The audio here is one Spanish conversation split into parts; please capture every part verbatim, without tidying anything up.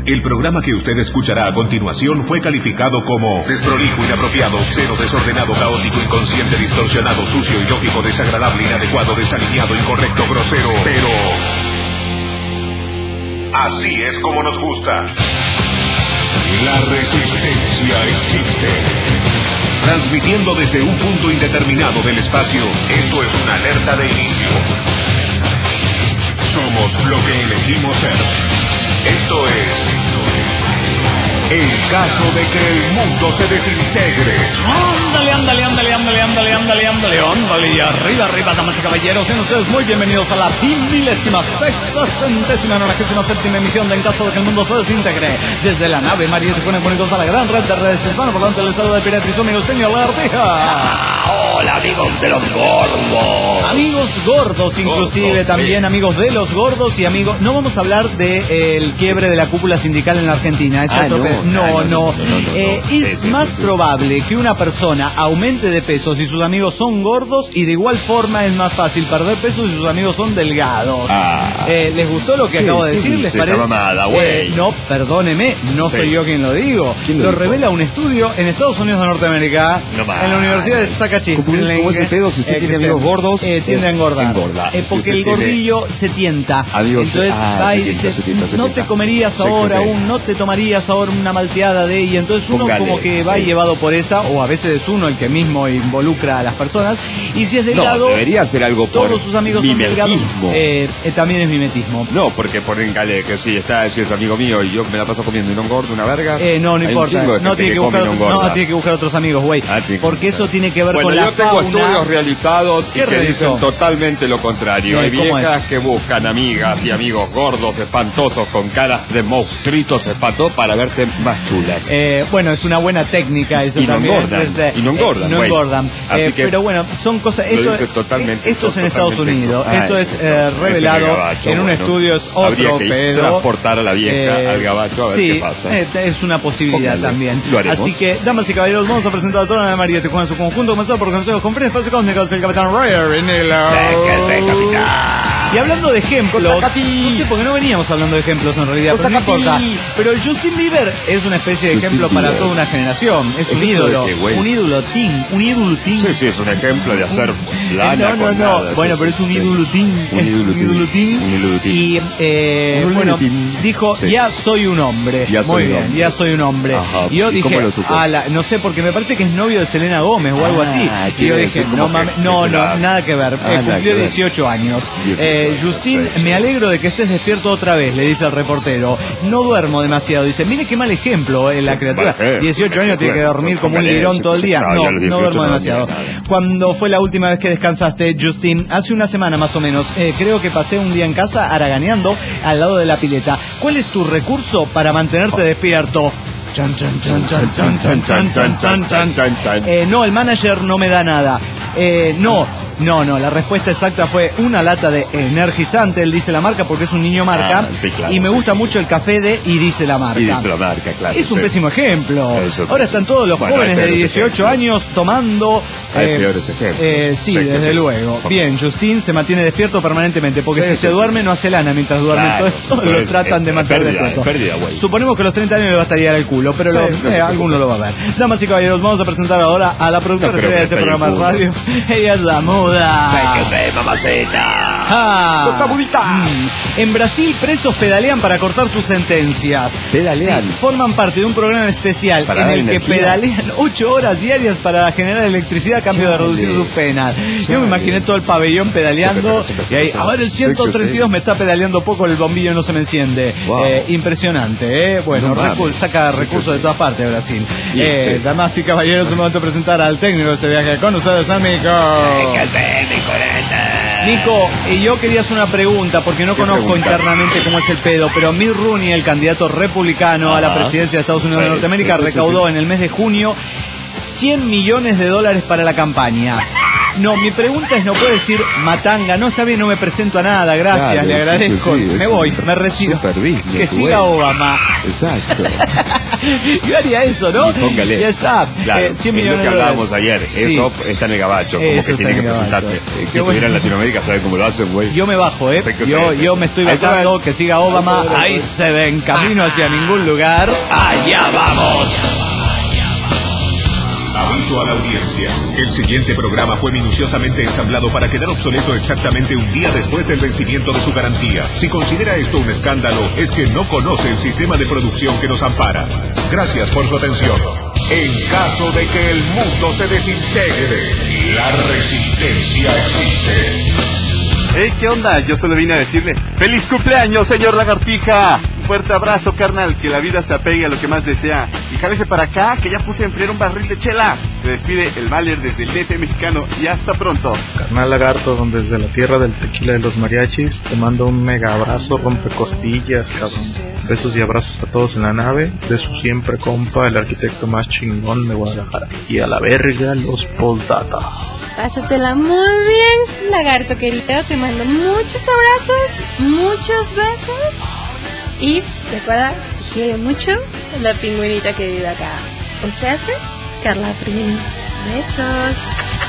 El programa que usted escuchará a continuación fue calificado como desprolijo, inapropiado, obsceno, desordenado, caótico, inconsciente, distorsionado, sucio, ilógico, desagradable, inadecuado, desalineado, incorrecto, grosero, pero... así es como nos gusta. La resistencia existe. Transmitiendo desde un punto indeterminado del espacio, esto es una alerta de inicio. Somos lo que elegimos ser. Esto es... el caso de que el mundo se desintegre. Ándale, ándale, ándale, ándale, ándale, ándale, ándale, ándale. Y arriba, arriba, damas y caballeros. Sean ustedes muy bienvenidos a la milésima, sexagésima, nonagésima séptima emisión de En caso de que el mundo se desintegre. Desde la nave María Tijuana Cónicos a la gran red de redes hispanas. Por tanto, el estado de pirata y su amigo señor Lagartija. Ah, hola, amigos de los gordos. Amigos gordos, inclusive gordos, también sí. Amigos de los gordos y amigos... No vamos a hablar del de, eh, el quiebre de la cúpula sindical en la Argentina. Es ah, otro no. pe- No, Ah, no, no. no, no, no, Eh, no. es Sí, sí, más sí, sí. probable que una persona aumente de peso si sus amigos son gordos, y de igual forma es más fácil perder peso si sus amigos son delgados. Ah. Eh, ¿Les gustó lo que ¿Qué- acabo de qué decir? ¿Les dice parece? esta mamada, güey? Eh, no, perdóneme, no Sí. soy yo quien lo digo. ¿Quién Lo, lo dijo? revela un estudio en Estados Unidos de Norteamérica, No más. en la Universidad de Zacatecas. ¿Cómo es- cómo es el pedo? Si usted tiene amigos gordos, eh, tiende a es engordar. engorda. Eh, Si porque usted el tiene gordillo se tienta. amigos- Entonces ah, va se y tienta, dice, se tienta, se no tienta. te comerías Sí, ahora sí. un, no te tomarías ahora una malteada de ella. Entonces uno Póngale, como que va sí. llevado por esa, o a veces es uno el que mismo involucra a las personas. Y si es No, delgado, debería ser algo por todos sus amigos son delgados. mimetismo. Eh, eh, también es mimetismo. No, porque póngale que si está, si es amigo mío y yo me la paso comiendo y no engordo una verga. Eh, no, no hay un importa. chingo de No gente tiene que, come buscar y no otro- no, engorda. tiene que buscar otros amigos, güey. Ah, tiene que Porque buscar. eso tiene que ver Bueno, con la yo tengo fauna. estudios realizados y ¿Qué que realizó? dicen totalmente lo contrario. Eh, Hay ¿cómo viejas es? que buscan amigas y amigos gordos, espantosos, con caras de monstruitos espantosos para verte más chulas. Eh, bueno, es una buena técnica esa Y no también. engordan, Es, eh, y no engordan, eh, no güey. engordan. Así Eh, que pero bueno, son cosas... lo Esto, dice totalmente, esto es en Estados totalmente- Unidos. Ah, esto es eso, eh, eso, revelado ese gabacho, en un bueno. estudio, es Habría otro que pedo. transportar a la vieja Eh, al gabacho a ver sí, qué pasa. eh, es una posibilidad Póngale. también. Lo haremos. Así que, damas y caballeros, vamos a presentar a toda la María Tijuana en su conjunto, comenzado por consejos con Fred Espacio Cósmicos, el Capitán Ryer en el... Séquese, capitán. Y hablando de ejemplos, Costa Capi. no sé, porque no veníamos hablando de ejemplos en realidad, Costa pero no Capi. importa. Pero Justin Bieber es una especie de Justin ejemplo para Bieber. toda una generación. Es un ¿Ejemplo de ídolo, qué, güey? un ídolo teen, un ídolo teen. Sí, sí, es un ejemplo de hacer lana no, no, con no. nada, Bueno, sí, pero sí, es un sí. ídolo teen. Un Es ídolo un teen. ídolo teen. Un ídolo teen. Y, eh, Un bueno, ídolo teen. dijo, Sí. ya soy un hombre. Ya soy Muy un bien, hombre. ya soy un hombre. Ajá. Y yo ¿Y dije, cómo lo supo? ala, no sé, porque me parece que es novio de Selena Gómez o algo Ah, así. Y yo quiere dije, decir como no que mames, no, es no, una- nada que ver. Ah, Eh, nada cumplió que ver. dieciocho años. dieciocho Eh, años, Justin, sí, sí. me alegro de que estés despierto otra vez, le dice el reportero. No duermo demasiado. Dice, mire qué mal ejemplo eh, la criatura. Mal ejemplo, dieciocho años tiene que dormir como un póngale, lirón sí, todo el sí, día. no, No, yo a los no dieciocho duermo no demasiado. dormía nada. ¿Cuándo fue la última vez que descansaste, Justin? Hace una semana más o menos. Eh, creo que pasé un día en casa haraganeando al lado de la pileta. ¿Cuál es tu recurso para mantenerte despierto? Chan, chan, chan, chan, chan, chan, chan, chan, chan, chan. chan, chan. Eh, no, el manager no me da nada. Eh, no, no, no. La respuesta exacta fue una lata de energizante. Él dice la marca porque es un niño marca. Ah, sí, claro, y me sí, gusta sí, mucho el café de y dice la marca. Y dice la marca, claro. Es un sí. pésimo ejemplo. Eso, Ahora están todos los bueno, jóvenes hay de peores dieciocho ejemplos. años tomando. Hay eh, peores ejemplos. eh, sí, Sí, desde sí. luego. Bien, Justin se mantiene despierto permanentemente porque Sí, si sí, se sí, duerme sí. no hace lana mientras duerme. Claro, Entonces todos pero lo es- tratan es- de es mantener pérdida, despierto. es pérdida, güey. Suponemos que a los treinta años le va a estallar el culo, pero Sí, lo- no se eh, preocupe. alguno lo va a ver. Damas y caballeros, vamos a presentar ahora a la productora No creo de que este estalle el programa de culo. radio. Ella es la moda. Séquese, mamacita. Ah. ¡Cosa bonita! Mm. En Brasil, presos pedalean para cortar sus sentencias. ¿Pedalean? Sí, forman parte de un programa especial Para en dar el que energía. pedalean ocho horas diarias para generar electricidad a cambio de Chale. reducir sus penas. Yo Chale. me imaginé todo el pabellón pedaleando Chica, chica, y ahí, chica, a ver, el ciento treinta y dos sí. me está pedaleando poco, el bombillo no se me enciende. Wow. Eh, impresionante, ¿eh? Bueno, No mames. recu- saca Sí, recursos sí. de todas partes Brasil. Bien, Eh, sí. Damas y caballeros, es momento de presentar al técnico de este viaje con ustedes, amigo. Séquese, mi coreta. Nico, y yo quería hacer una pregunta, porque no ¿Qué conozco pregunta? internamente cómo es el pedo, pero Mitt Romney, el candidato republicano a la Ajá. presidencia de Estados Unidos Sí, de Norteamérica, sí, sí, sí, recaudó sí. en el mes de junio cien millones de dólares para la campaña. No, mi pregunta es, no puedo decir matanga. No, está bien, no me presento a nada, gracias, Claro, le agradezco. sí, sí, me es voy, un me retiro. super business, Que siga bueno. Obama. Exacto. Yo haría eso, ¿no? Y póngale. Ya está. Claro, Eh, cien es millones lo que de hablábamos dólares. ayer. Sí. Eso está en el gabacho, como Eso que está tiene en que el gabacho. presentarte. Qué Si estuviera bueno. en Latinoamérica, ¿sabes cómo lo hacen, güey? Yo me bajo, ¿eh? Sé que Yo, sí, sí, yo sí. me estoy Ahí se bajando, va. que siga Obama. Ahí se va. Ahí se ve en camino hacia ningún lugar. ¡Allá vamos! Aviso a la audiencia. El siguiente programa fue minuciosamente ensamblado para quedar obsoleto exactamente un día después del vencimiento de su garantía. Si considera esto un escándalo, es que no conoce el sistema de producción que nos ampara. Gracias por su atención. En caso de que el mundo se desintegre, la resistencia existe. Hey, ¿qué onda? Yo solo vine a decirle ¡feliz cumpleaños, señor Lagartija! Un fuerte abrazo, carnal, que la vida se apegue a lo que más desea. Y jálese para acá, que ya puse a enfriar un barril de chela. Se despide el Valer desde el D F mexicano y hasta pronto. Carnal Lagarto, donde desde la tierra del tequila de los mariachis, te mando un mega abrazo, rompecostillas, cabrón. Besos y abrazos a todos en la nave, de su siempre compa, el arquitecto más chingón de Guadalajara. Y a la verga, los postdata. Pásatela muy bien, lagarto querido. Te mando muchos abrazos, muchos besos. Y recuerda, si quiere mucho, la pingüinita que vive acá. O sea, sí, Carla Prim. Besos.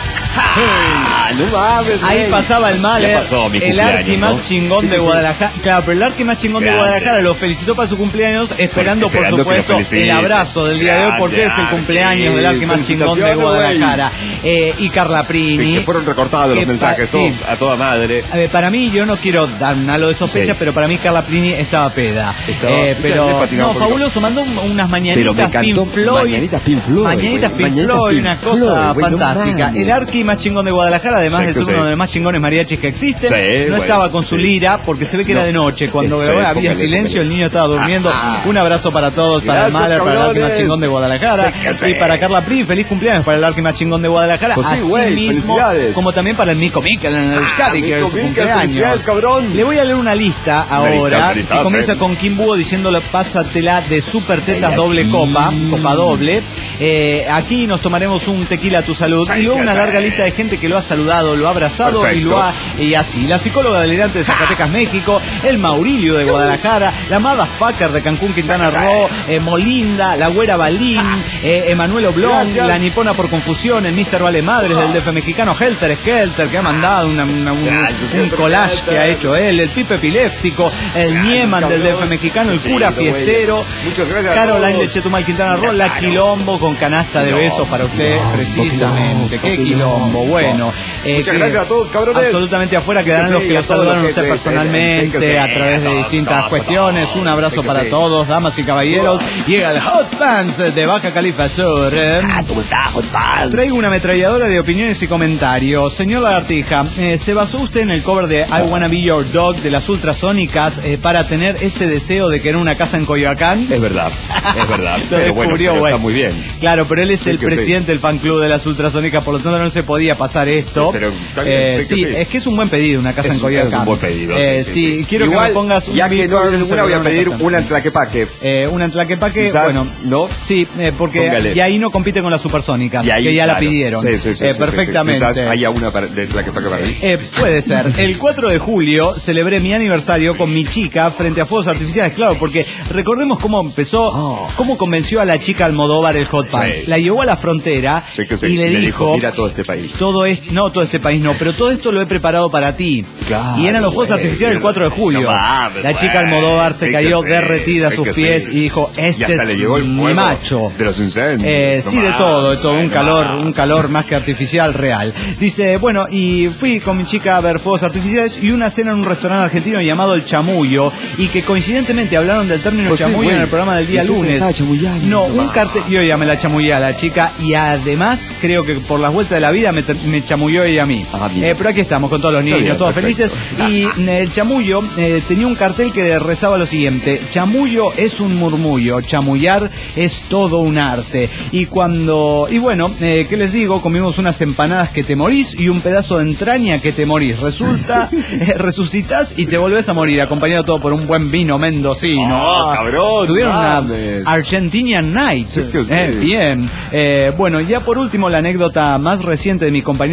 Ah, no mames, Ahí güey. pasaba el mal, Ya eh, pasó mi el cumpleaños, arqui más ¿no? chingón Sí, de sí, sí. Guadalajara. Claro, pero el arqui más chingón de Grande. Guadalajara lo felicitó para su cumpleaños, esperando, por Esperando que lo supuesto, felicite. el abrazo del día de hoy, porque Grande, es el Arqui. cumpleaños del arqui más chingón de Felicitaciones, Guadalajara. Eh, y Carla Prini. Sí, que fueron recortados los que pa- mensajes sí. todos a toda madre. A ver, para mí, yo no quiero dar un halo de sospecha, Sí. pero para mí Carla Prini estaba peda. Estaba- Eh, le pero, patinaba no, un poquito. fabuloso, mandó un- unas Pero mañanitas me encantó. Pink Floyd. Mañanitas Pink Floyd, Mañanitas güey. Pink Mañanitas Floyd, Pink una Floyd, cosa güey, no fantástica. mames. El arqui más chingón de Guadalajara, además Sí, de que ser sí. uno de los más chingones mariachis que existen, Sí, no bueno, estaba con su sí. lira, porque se ve que era No. de noche. Cuando Sí, había póngale, silencio, póngale. el niño estaba durmiendo. Un abrazo para todos, para el Gracias, Mahler, para el arqui más cabrones. chingón de Guadalajara. Sí, que sí. Y para Carla Prini, feliz cumpleaños para el arqui más chingón de Guadalajara. Pues sí, Así güey, mismo, felicidades. como también para el Mico Mikel en el Euskadi, que Mico es su Mikel, cumpleaños. felicidades, cabrón. Le voy a leer una lista ahora, Una lista, que comienza sí. con Kim Búho diciéndole pásatela de Super Tetas doble copa, copa doble. Eh, aquí nos tomaremos un tequila a tu salud. Sí, Y luego que una sí. larga lista de gente que lo ha saludado, lo ha abrazado Perfecto. y lo ha... Y así, la psicóloga delirante de Zacatecas, México, el Maurilio de Guadalajara, la Motherfucker de Cancún, Quintana Roo, eh, Molinda, la güera Balín, eh, Emanuel Oblong, Gracias. la nipona por confusión, el mister Vale Madres del D F mexicano, Helter Skelter, que ha mandado una- una- un, Gracias, un Helter collage Skelter. que ha hecho él, el Pipe Epiléptico, el Gracias, Nieman del D F cabrón. mexicano, el Sí, cura güey. fiestero, Muchas gracias a Caroline todos. de Chetumal, Quintana Roo, la Quilombo con canasta de No, besos para usted, no, precisamente. no, Qué no, Quilombo, no. bueno. eh, Muchas que gracias a todos, cabrones. Absolutamente afuera Sí, quedarán que los sí, que a lo todos saludaron los a usted que- personalmente sí, que sí, a través de a todos, distintas todos, cuestiones. todos. Un abrazo Sí, que para sí. todos, damas y caballeros. Llega el Hot Pants de Baja California Sur. eh. ¿Cómo está, Hot Pants? Traigo una ametralladora de opiniones y comentarios. Señor Lagartija, eh, ¿se basó usted en el cover de I Wanna Be Your Dog de las Ultrasónicas eh, para tener ese deseo de querer una casa en Coyoacán? Es verdad, es verdad. Lo pero bueno, descubrió, pero bueno. está muy bien. Claro, pero él es Sí el que presidente del fan club de las Ultrasónicas, por lo tanto no se podía pasar esto. Pero está bien, Eh, sí que sí, sí. es que es un buen pedido, una casa Es en un- Coyoacán. es un buen pedido, Eh, sí, sí, sí. quiero Igual, que me pongas un ya que no beat hay ninguna, voy a sobre pedir casa. una en Tlaquepaque. Eh, una en Tlaquepaque, Quizás, bueno, ¿no? sí, eh, porque Póngale. y ahí no compite con las supersónicas, Y ahí, que ya la claro. pidieron. Sí, sí, sí, Eh, sí, perfectamente. Sí, sí. Quizás haya una para, de Tlaquepaque para mí. Eh, puede ser. El cuatro de julio celebré mi aniversario con mi chica frente a fuegos artificiales, claro, porque recordemos cómo empezó, Oh. cómo convenció a la chica Almodóvar el Hot Pants. Sí. La llevó a la frontera Sí, que sí. y le, Le dijo, dijo, mira todo este país. todo es, no todo este país no, pero todo esto lo he preparado para ti. Claro, y eran los fuegos güey. artificiales el cuatro de julio. No mames, la chica güey. Almodóvar se Sí cayó que sí, derretida a sí sus que pies sí. y dijo, Y este hasta es le llegó el mi fuego macho. de los incendios. Eh, No sí, de mames, todo, de todo, un güey, no calor, mames. un calor más que artificial real. Dice, bueno, y fui con mi chica a ver fuegos artificiales y una cena en un restaurante argentino llamado El Chamullo, y que coincidentemente hablaron del término Pues sí, chamullo güey. en el programa del día Y usted se la lunes. estaba chamullando. No, No un mames. cartel, yo ya me la chamullé a la chica, y además creo que por las vueltas de la vida me, te- me chamulló ella a mí. Ah, bien. Eh, pero aquí estamos con todos los niños, bien, todos perfecto. felices. Y eh, el chamullo eh, tenía un cartel que rezaba lo siguiente: chamullo es un murmullo, chamullar es todo un arte. Y cuando, y bueno, eh, ¿qué les digo? Comimos unas empanadas que te morís y un pedazo de entraña que te morís. Resulta, eh, resucitas y te volvés a morir, acompañado todo por un buen vino mendocino. Ah, cabrón, Tuvieron mames. una Argentinian Night. Sí que sí. Eh, bien. Eh, bueno, ya por último la anécdota más reciente de mi compañero de trabajo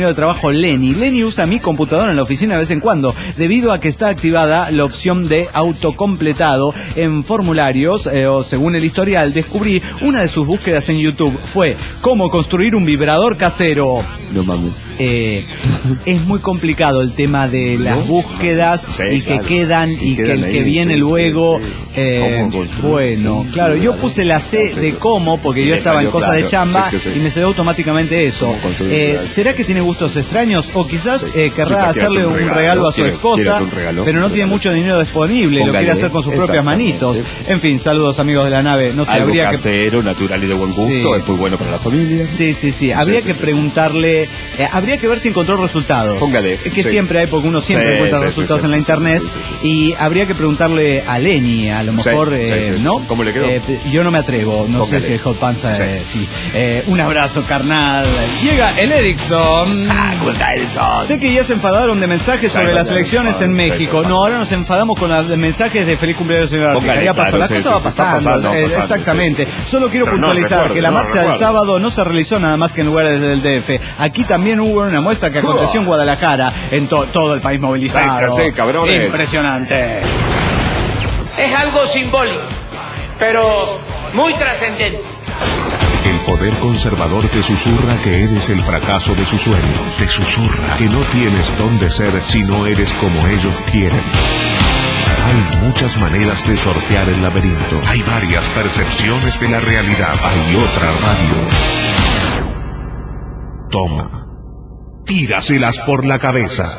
con Lenny. Lenny usa mi computadora en la oficina de vez en cuando, debido a que está activada la opción de autocompletado en formularios, eh, o según el historial, descubrí una de sus búsquedas en YouTube. Fue cómo construir un vibrador casero. No mames. Eh, es muy complicado el tema de las ¿no? búsquedas sí, y que claro. quedan y, y quedan que el que viene sí, luego sí, sí. Eh, bueno, claro, yo puse la C de cómo porque yo estaba en cosas claro. de chamba sí, sí. y me salió automáticamente eso. Eh, ¿Será que tiene gustos extraños o quizás sí. eh, querrá quizás hacerle un regalo, regalo a su ¿Quiere, esposa, regalo, pero no tiene mucho dinero disponible, Póngale, lo quiere hacer con sus propias manitos? En fin, saludos amigos de la nave. No sé, algo habría casero, que... natural y de buen gusto, sí. es muy bueno para la familia. Sí, sí, sí. Habría sí, que sí, preguntarle, eh, habría que ver si encontró resultados. Póngale. Es que sí. siempre hay, porque uno siempre sí, encuentra sí, resultados sí, en la internet, sí, sí, sí. y habría que preguntarle a Lenny, a lo mejor, sí, eh, sí, sí. ¿no? ¿Cómo le quedó? Eh, yo no me atrevo, no Póngale. sé si el Hot Panza, sí. Eh, sí. Eh, un abrazo, carnal. Llega el Erickson. Ah, ¿cómo está Erickson? Sé que ya se enfadaron de mensajes sobre las elecciones en México. No, ahora nos enfadamos con los mensajes de feliz cumpleaños, señor Artica. Ya pasó, la cosa va pasando. Exactamente. Solo quiero puntualizar que la marcha del sábado no se realizó nada más que en lugares del D F. Aquí también hubo una muestra que aconteció en Guadalajara, en to todo el país movilizado. Sí, cabrones. Impresionante. Es algo simbólico, pero muy trascendente. El poder conservador te susurra que eres el fracaso de sus sueños. Te susurra que no tienes dónde ser si no eres como ellos quieren. Hay muchas maneras de sortear el laberinto. Hay varias percepciones de la realidad. Hay otra radio. Toma. Tíraselas por la cabeza.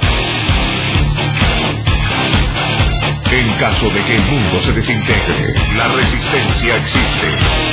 En caso de que el mundo se desintegre, la resistencia existe.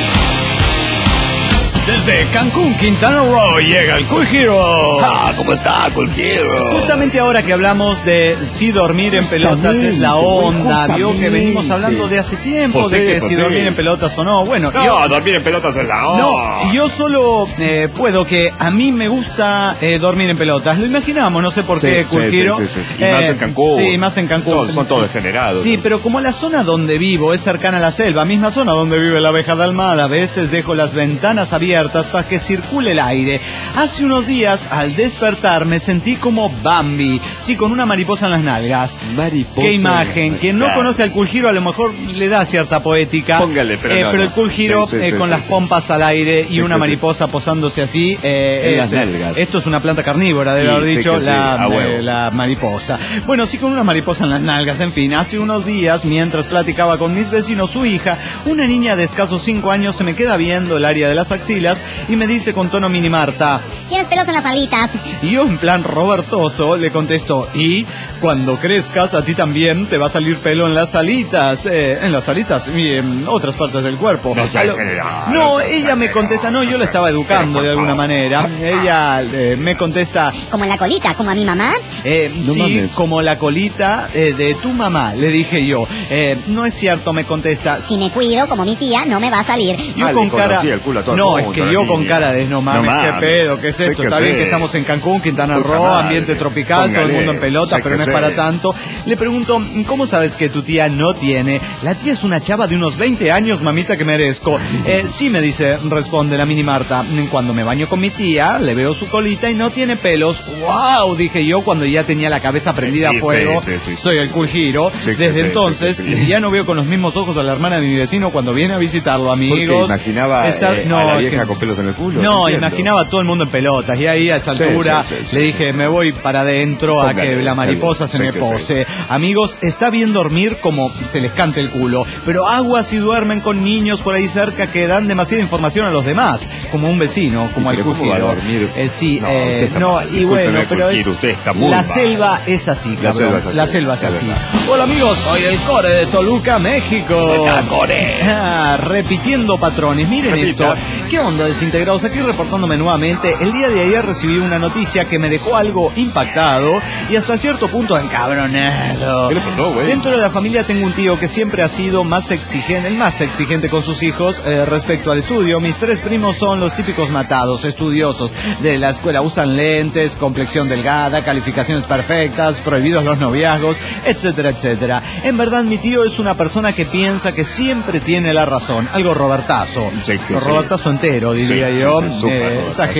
Desde Cancún, Quintana Roo, llega el Cool Hero. Ah, ¿cómo está, Cool Hero? Justamente ahora que hablamos de si dormir en pelotas es la onda, vio que venimos hablando de hace tiempo, pues de que sí, si sí. dormir en pelotas o no. Bueno, no, yo, dormir en pelotas es la onda. No, yo solo eh, puedo que a mí me gusta eh, dormir en pelotas. Lo imaginamos, no sé por sí, qué, Cool sí, Hero. Sí, sí, sí. Y eh, más en Cancún. Sí, más en Cancún. Todos, son todos degenerados. Sí, ¿no? Pero como la zona donde vivo es cercana a la selva, misma zona donde vive la abeja dalmada, a veces dejo las ventanas abiertas para que circule el aire. Hace unos días, al despertar, me sentí como Bambi, sí, con una mariposa en las nalgas. Mariposa. Qué imagen. Quien no conoce al Cool Hero a lo mejor le da cierta poética. Póngale, pero eh, no, Pero no. el Cool Hero sí, sí, eh, sí, con sí, las sí. pompas al aire y sí, una sí, mariposa sí. posándose así. Eh, en es, las nalgas. Esto es una planta carnívora, debe sí, haber dicho sí la, sí. ah, eh, la mariposa. Bueno, sí, con una mariposa en las nalgas. En fin, hace unos días, mientras platicaba con mis vecinos, su hija, una niña de escasos cinco años, se me queda viendo el área de las axilas y me dice con tono mini Marta: tienes pelos en las alitas. Y yo, en plan robertoso, le contesto: y cuando crezcas a ti también te va a salir pelo en las alitas, eh, en las alitas y en otras partes del cuerpo. No, Lo... no ella me contesta, no, yo la estaba educando de alguna manera. Ella eh, me contesta: como en la colita, como a mi mamá. Eh, no sí, mames. como la colita eh, de tu mamá, le dije yo. Eh, no es cierto, me contesta. Si me cuido como mi tía, no me va a salir. Yo ah, con cara... el culo a todo no, el es mundo, que yo niña. con cara de no mames, no qué mames. pedo, qué es esto. Está sí. bien que estamos en Cancún, Quintana Roo, ambiente tropical, Póngale. todo el mundo en pelota, Sí pero no es sí. para tanto. Le pregunto: ¿cómo sabes que tu tía no tiene? La tía es una chava de unos veinte años, mamita, que merezco. Eh, sí, me dice, responde la mini Marta. Cuando me baño con mi tía, le veo su colita y no tiene pelos. ¡Wow! Dije yo cuando ya tenía la cabeza prendida sí, a fuego. Sí, sí, sí. Soy el Cool Hero. Sí, Desde sí, entonces, sí, sí, sí. ya no veo con los mismos ojos a la hermana de mi vecino cuando viene a visitarlo, amigos. Porque imaginaba Estar... eh, no, a la vieja que... con pelos en el culo. No, imaginaba a todo el mundo en pelotas. Y ahí a esa Sí, altura sí, sí, sí, le sí, dije: sí. me voy para adentro a Póngale, que la mariposa póngale. se Sí, me que pose. Amigos, está bien dormir como se les cante el culo, pero aguas si duermen con niños por ahí cerca que dan demasiada información a los demás, como un vecino, como ¿Pero al Cool cómo va a Hero. dormir? Eh, sí, No, eh, usted está no, mal. y Discúlpeme, bueno, pero Cool es, Hero, usted está muy la mal. selva es así, La cabrón. selva es así, La selva es es así. verdad. Hola amigos, soy el Core de Toluca, México. Está Core. Ah, repitiendo patrones, miren Repita. esto. ¿Qué onda, desintegrados? Aquí reportándome nuevamente. El día de ayer recibí una noticia que me dejó algo impactado y hasta cierto punto encabronado. ¿Qué le pasó, güey? Dentro de la familia tengo un tío que siempre ha sido más exigente, el más exigente con sus hijos eh, respecto al estudio. Mis tres primos son los típicos matados, estudiosos de la escuela. Usan lentes, complexión delgada, calificaciones perfectas, prohibidos los noviazgos, etcétera, etcétera. En verdad, mi tío es una persona que piensa que siempre tiene la razón. Algo robertazo. Sí, que sí. Robertazo entero, diría Sí, yo. sí, súper Eh, robertazo, esa gente sí, que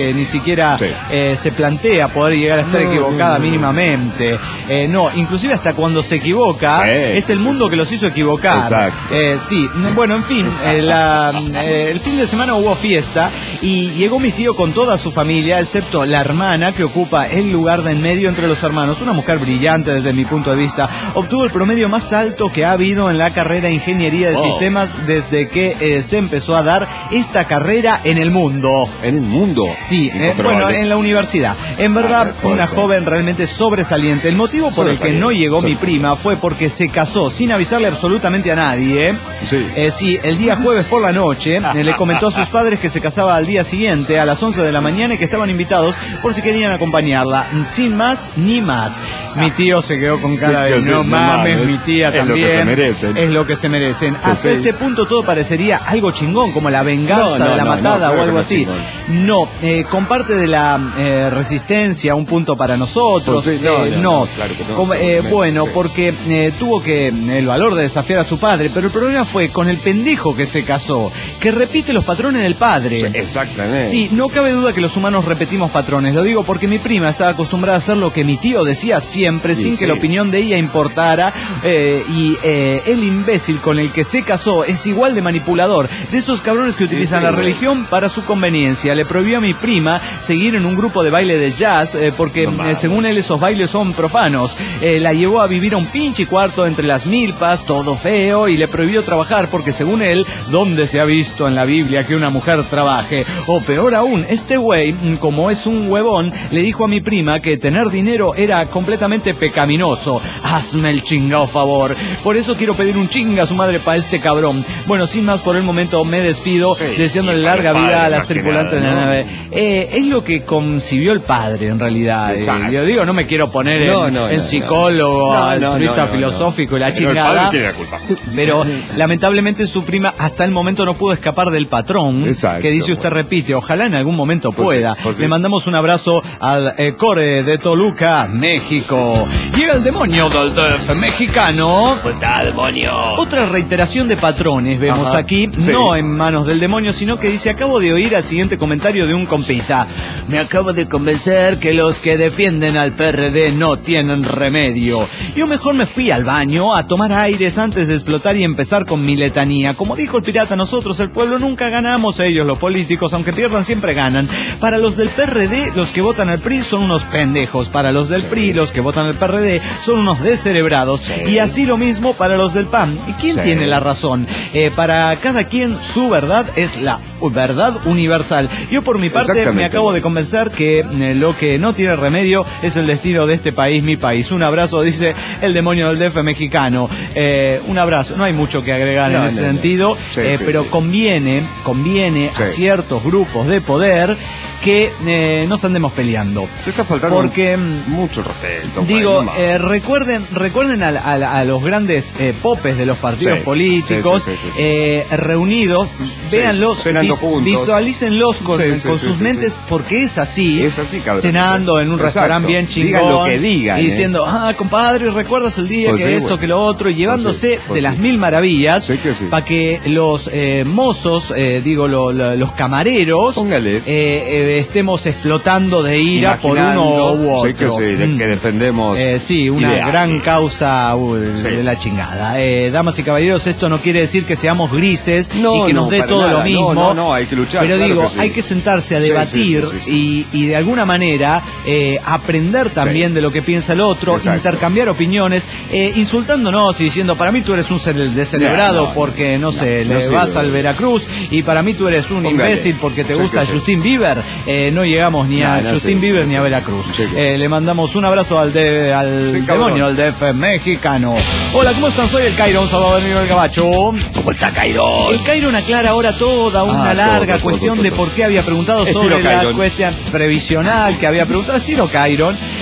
que ni siquiera Sí. eh, se plantea poder llegar a estar No, equivocada no, no. mínimamente. Eh, no, inclusive hasta cuando se equivoca, Sí, es el sí, mundo sí. que los hizo equivocar. Exacto. Eh, sí, bueno, en fin, eh, la, eh, el fin de semana hubo fiesta y llegó mi tío con toda su familia, excepto la hermana que ocupa el lugar de en medio entre los hermanos. Una mujer brillante desde mi punto de vista. Obtuvo el promedio más alto que ha habido en la carrera de Ingeniería de Oh. Sistemas desde que eh, se empezó a dar esta carrera en el mundo. En el mundo. Sí, eh, Incomprobable. bueno, en la universidad. En verdad, Ah, puede una ser. joven realmente sobresaliente. El motivo por el que no llegó mi Sobresaliente. prima fue porque se casó sin avisarle absolutamente a nadie. Sí. Eh, sí, el día jueves por la noche eh, le comentó a sus padres que se casaba al día siguiente a las once de la mañana y que estaban invitados por si querían acompañarla. Sin más ni más. Mi tío se quedó con cara Sí, de que sí, no no mames, mames. mi tía Es lo también. que se merecen. Es lo que se merecen. Que Hasta sí. este punto todo parecería algo chingón, como la venganza No, no, de la no, matada no, o creo algo que no es así. chingón. No, eh, comparte de la eh, resistencia, un punto para nosotros. Pues sí, no, eh, no, no. no, claro que no, Como, eh, seguramente, bueno, sí. porque eh, tuvo que eh, el valor de desafiar a su padre, pero el problema fue con el pendejo que se casó, que repite los patrones del padre. Sí, exactamente. Sí, no cabe duda que los humanos repetimos patrones. Lo digo porque mi prima estaba acostumbrada a hacer lo que mi tío decía siempre, Y sin sí. que la opinión de ella importara. eh, y eh, el imbécil con el que se casó es igual de manipulador. De esos cabrones que utilizan sí, la güey. religión para su conveniencia. Le prohibió a mi prima seguir en un grupo de baile de jazz eh, porque, No eh, mames. según él, esos bailes son profanos. Eh, la llevó a vivir a un pinche cuarto entre las milpas, todo feo, y le prohibió trabajar porque, según él, ¿dónde se ha visto en la Biblia que una mujer trabaje? O peor aún, este güey, mm, como es un huevón, le dijo a mi prima que tener dinero era completamente pecaminoso. Hazme el chingao favor. Por eso quiero pedir un chinga a su madre para este cabrón. Bueno, sin más por el momento me despido, Sí, deseándole y para larga el padre, vida a las más que tripulantes nada, de la ¿no? nave. Eh, es lo que concibió el padre, en realidad. Eh, Exacto. yo digo, no me quiero poner en, No, no, en no, psicólogo, no. No, al no, turista no, no, filosófico y la Pero el chingada. padre tiene la culpa. Pero lamentablemente su prima hasta el momento no pudo escapar del patrón. Exacto, Que dice usted, bueno. repite, ojalá en algún momento Pues pueda. sí, pues sí. Le mandamos un abrazo al eh, Core de Toluca, México. Llega el demonio del D F mexicano. Pues da, demonio. Otra reiteración de patrones vemos Ajá, aquí, sí. no en manos del demonio, sino que dice, acabo de oír al siguiente comentario de un compita. Me acabo de convencer que los que defienden al P R D no tienen remedio. Yo mejor me fui al baño a tomar aires antes de explotar y empezar con mi letanía. Como dijo el pirata, nosotros el pueblo nunca ganamos, ellos los políticos, aunque pierdan siempre ganan. Para los del P R D, los que votan al P R I son unos pendejos. Para los del P R I, los que votan al P R D son unos descerebrados. Y así lo mismo para los del P A M. ¿Y quién Sí. tiene la razón? Eh, para cada quien su verdad es la verdad universal. Yo por mi parte Exactamente. me acabo de convencer que eh, lo que no tiene remedio es el destino de este país, mi país. Un abrazo, dice el demonio del D F mexicano. Eh, un abrazo. No hay mucho que agregar No, en ese no, no. sentido, Sí, eh, sí, pero sí. conviene, conviene a Sí. ciertos grupos de poder que eh, nos andemos peleando. Se está faltando Porque, mm, mucho respeto. Digo, pues, no eh, mames. recuerden recuerden a, a- a los grandes eh, popes de los partidos Sí, políticos sí, sí, sí, sí. eh, reunidos, Sí, véanlos, cenando vis- juntos. visualícenlos con, Sí, sí, con sí, sus sí, mentes, sí. porque es así, Es así, cabrón. cenando en un Exacto. restaurante bien chingón, Digan lo que digan, y ¿eh? diciendo, ah, compadre, ¿recuerdas el día Pues que sí, esto, güey. que lo otro? Y llevándose Pues sí, pues de las sí. mil maravillas, Sí que sí. para que los eh, mozos, eh, digo, lo- lo- los camareros, Póngale. eh, eh, estemos explotando de ira por uno u otro. Sí que sí, de Mm. que defendemos. Eh, sí, una ideales. gran causa uh, de, Sí. de la chingada. Eh, damas y caballeros, esto no quiere decir que seamos grises No, y que nos no, dé para todo nada. lo mismo. No, no, no, hay que luchar, Pero claro digo, que sí. hay que sentarse a Sí, debatir sí, sí, sí, Y, y de alguna manera eh, aprender también de lo que piensa el otro, Exacto. intercambiar opiniones, eh, insultándonos y diciendo, para mí tú eres un cere- descerebrado No, no, porque, no, no, sé, no le sirve. vas al Veracruz, y para mí tú eres un Póngale. imbécil porque te Sí gusta que sí. Justin Bieber. Eh, no llegamos ni a No, no, Justin sí, Bieber sí, ni a sí. Veracruz. Sí que- Eh, le mandamos un abrazo al, de, al Sí, cabrón. demonio, al D F mexicano. Hola, ¿cómo están? Soy el Cairo, un saludo amigo del Gabacho. ¿Cómo está Cairo? El Cairo aclara ahora toda una Ah, larga todo, cuestión todo, de todo. por qué había preguntado Estilo sobre la Cairon. cuestión previsional que había preguntado. Estilo Cairon.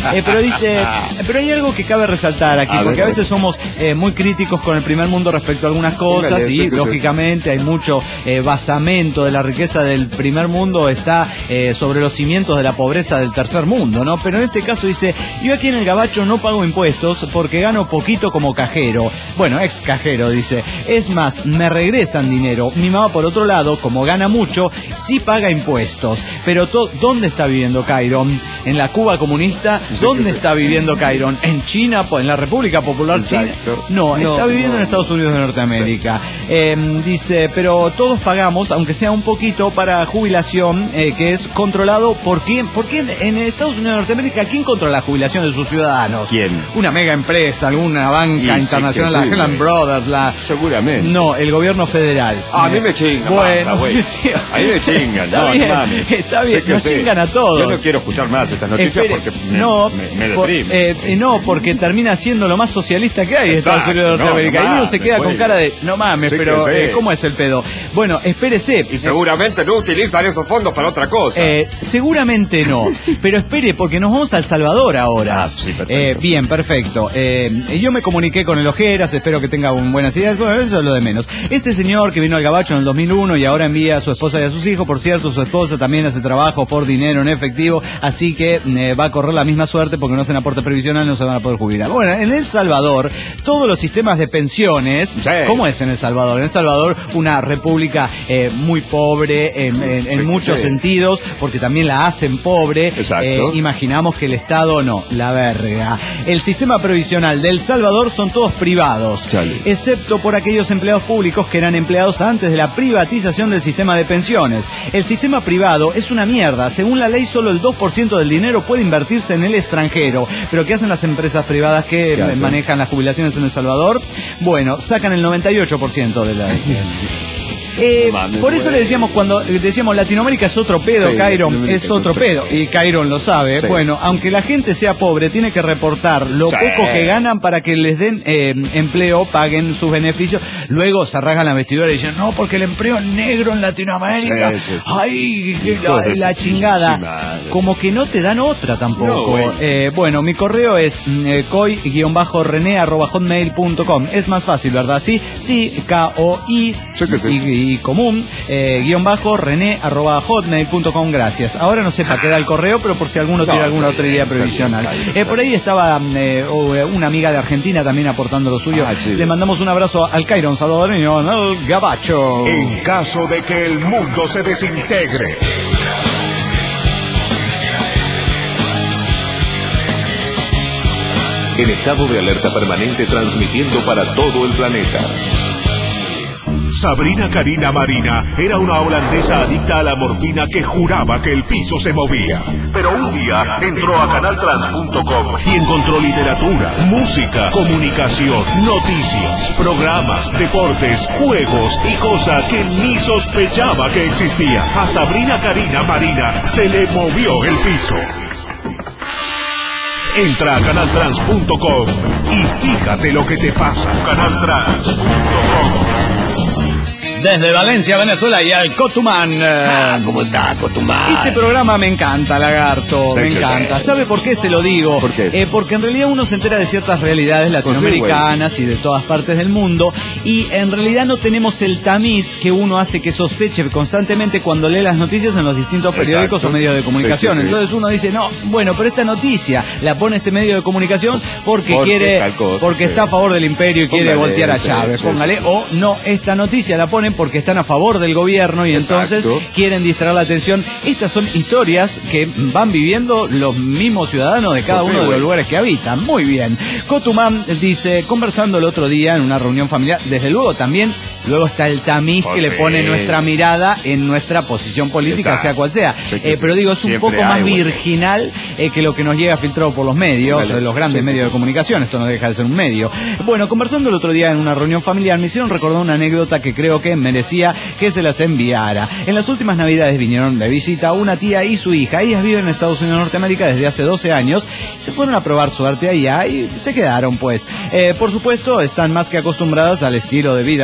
Eh, pero dice, pero hay algo que cabe resaltar aquí, a porque ver, a veces somos eh, muy críticos con el primer mundo respecto a algunas cosas. Póngale, Y sí, que lógicamente hay mucho eh, basamento de la riqueza del primer mundo está eh, sobre los cimientos de la pobreza del tercer mundo, ¿no? Pero en este caso dice, yo aquí en el Gabacho no pago impuestos porque gano poquito como cajero. Bueno, ex cajero, dice. Es más, me regresan dinero. Mi mamá, por otro lado, como gana mucho, sí paga impuestos. Pero to- ¿dónde está viviendo Cairon? ¿En la Cuba comunista? ¿Dónde está viviendo Cairon? ¿En China? ¿En la República Popular China? Exacto. No, No, está viviendo no, en Estados Unidos de Norteamérica. Eh, dice, pero todos pagamos, aunque sea un poquito, para jubilación, eh, que es controlado por quién. ¿Por quién? En Estados Unidos de Norteamérica, ¿quién controla la jubilación de sus ciudadanos? ¿Quién? Una mega empresa, alguna banca Y internacional, sí que la sí, Lehman güey. Brothers, la... Seguramente. No, el gobierno federal. Ah, a mí me chingan, Bueno, basta, güey. sí. A mí me chingan, Está no, bien, no mames. está bien, Sé que nos sé. chingan a todos. Yo no quiero escuchar más estas noticias Espere, porque me, no, me, me por- deprime. eh, eh, no, porque termina siendo lo más socialista que hay en Exacto, Estados Unidos de no, Norteamérica. no y uno mames, se queda con güey. cara de, no mames, Sí que pero sé. eh, ¿cómo es el pedo? Bueno, espérese. Y seguramente no utilizan esos fondos para otra cosa. Eh, seguramente no, pero espere, porque nos vamos a El Salvador ahora. Ah, sí, perfecto, Eh, sí. bien, perfecto. Eh, yo me comuniqué con el Ojeras, espero que tenga un buenas ideas. Bueno, eso es lo de menos. Este señor que vino al Gabacho en el dos mil uno y ahora envía a su esposa y a sus hijos, por cierto, su esposa también hace trabajo por dinero en efectivo, así que eh, va a correr la misma suerte porque no hacen aporte previsional, no se van a poder jubilar. Bueno, en El Salvador, todos los sistemas de pensiones, Sí. ¿cómo es en El Salvador? En El Salvador, una república eh, muy pobre en, en- en Sí, muchos sí. sentidos, porque también la hacen pobre. Exacto. Eh, imaginamos que el Estado no, la verga. El sistema previsional de El Salvador son todos privados, Chale. excepto por aquellos empleados públicos que eran empleados antes de la privatización del sistema de pensiones. El sistema privado es una mierda. Según la ley, solo el dos por ciento del dinero puede invertirse en el extranjero. ¿Pero qué hacen las empresas privadas que ¿Qué hacen? manejan las jubilaciones en El Salvador? Bueno, sacan el noventa y ocho por ciento de la... Eh, Mames, por eso güey. le decíamos cuando decíamos Latinoamérica es otro pedo, Sí, Cairon, Latinoamérica es es otro otro pedo, pedo. y Cairon lo sabe. Sí, Bueno, sí. aunque la gente sea pobre, tiene que reportar lo Sí. poco que ganan para que les den eh, empleo, paguen sus beneficios. Luego se rasgan la vestidura y dicen, no, porque el empleo es negro en Latinoamérica. Sí, sí, sí. Ay, Hijo la, de la su chingada. pinche madre. Como que no te dan otra No, tampoco. güey. Eh, bueno, mi correo es mm, eh, coy-rené arroba hotmail punto com. Es más fácil, ¿verdad? Sí, sí, K O I Sí que sí. y, y común, eh, guión bajo, rené arroba hotmail punto com, gracias. Ahora no sé para qué da el correo, pero por si alguno No, tiene alguna está otra bien, idea está previsional. bien, está bien, Eh, está por ahí estaba eh, o, eh, una amiga de Argentina también aportando lo suyo. Ah, sí. Le mandamos un abrazo al Cairon salvadoreño, al Gabacho. En caso de que el mundo se desintegre. En estado de alerta permanente transmitiendo para todo el planeta. Sabrina Karina Marina era una holandesa adicta a la morfina que juraba que el piso se movía. Pero un día entró a canal trans punto com y encontró literatura, música, comunicación, noticias, programas, deportes, juegos y cosas que ni sospechaba que existían. A Sabrina Karina Marina se le movió el piso. Entra a canal trans punto com y fíjate lo que te pasa. canal trans punto com. Desde Valencia, Venezuela, y al Cotumán. Ah, ¿cómo está, Cotumán? Este programa me encanta, Lagarto, Sí, me que encanta. sí. ¿Sabe por qué se lo digo? ¿Por qué? Eh, porque en realidad uno se entera de ciertas realidades latinoamericanas y de todas partes del mundo, y en realidad no tenemos el tamiz que uno hace que sospeche constantemente cuando lee las noticias en los distintos periódicos Exacto. o medios de comunicación. Sí, sí, sí. Entonces uno dice, no, bueno, pero esta noticia la pone este medio de comunicación porque, Porque quiere, tal cosa, porque sí. está a favor del imperio y quiere Póngale, voltear a sí, Chávez, sí, póngale, sí. o no, esta noticia la ponen porque están a favor del gobierno y Exacto. entonces quieren distraer la atención. Estas son historias que van viviendo los mismos ciudadanos de cada Pues sí, uno de los güey. lugares que habitan. Muy bien. Cotumán dice, conversando el otro día en una reunión familiar, desde luego también, luego está el tamiz Pues que le sí. pone nuestra mirada en nuestra posición política, Exacto. sea cual sea. Sí que Eh, sí. pero digo, es un Siempre poco más hay, güey. virginal eh, que lo que nos llega filtrado por los medios, Vale. eh, los grandes Sí. medios de comunicación. Esto no deja de ser un medio. Bueno, conversando el otro día en una reunión familiar, me hicieron recordar una anécdota que creo que merecía que se las enviara. En las últimas navidades vinieron de visita una tía y su hija. Ellas viven en Estados Unidos de Norteamérica desde hace doce años. Se fueron a probar suerte allá y se quedaron, pues. Eh, por supuesto, están más que acostumbradas al estilo de vida gringo.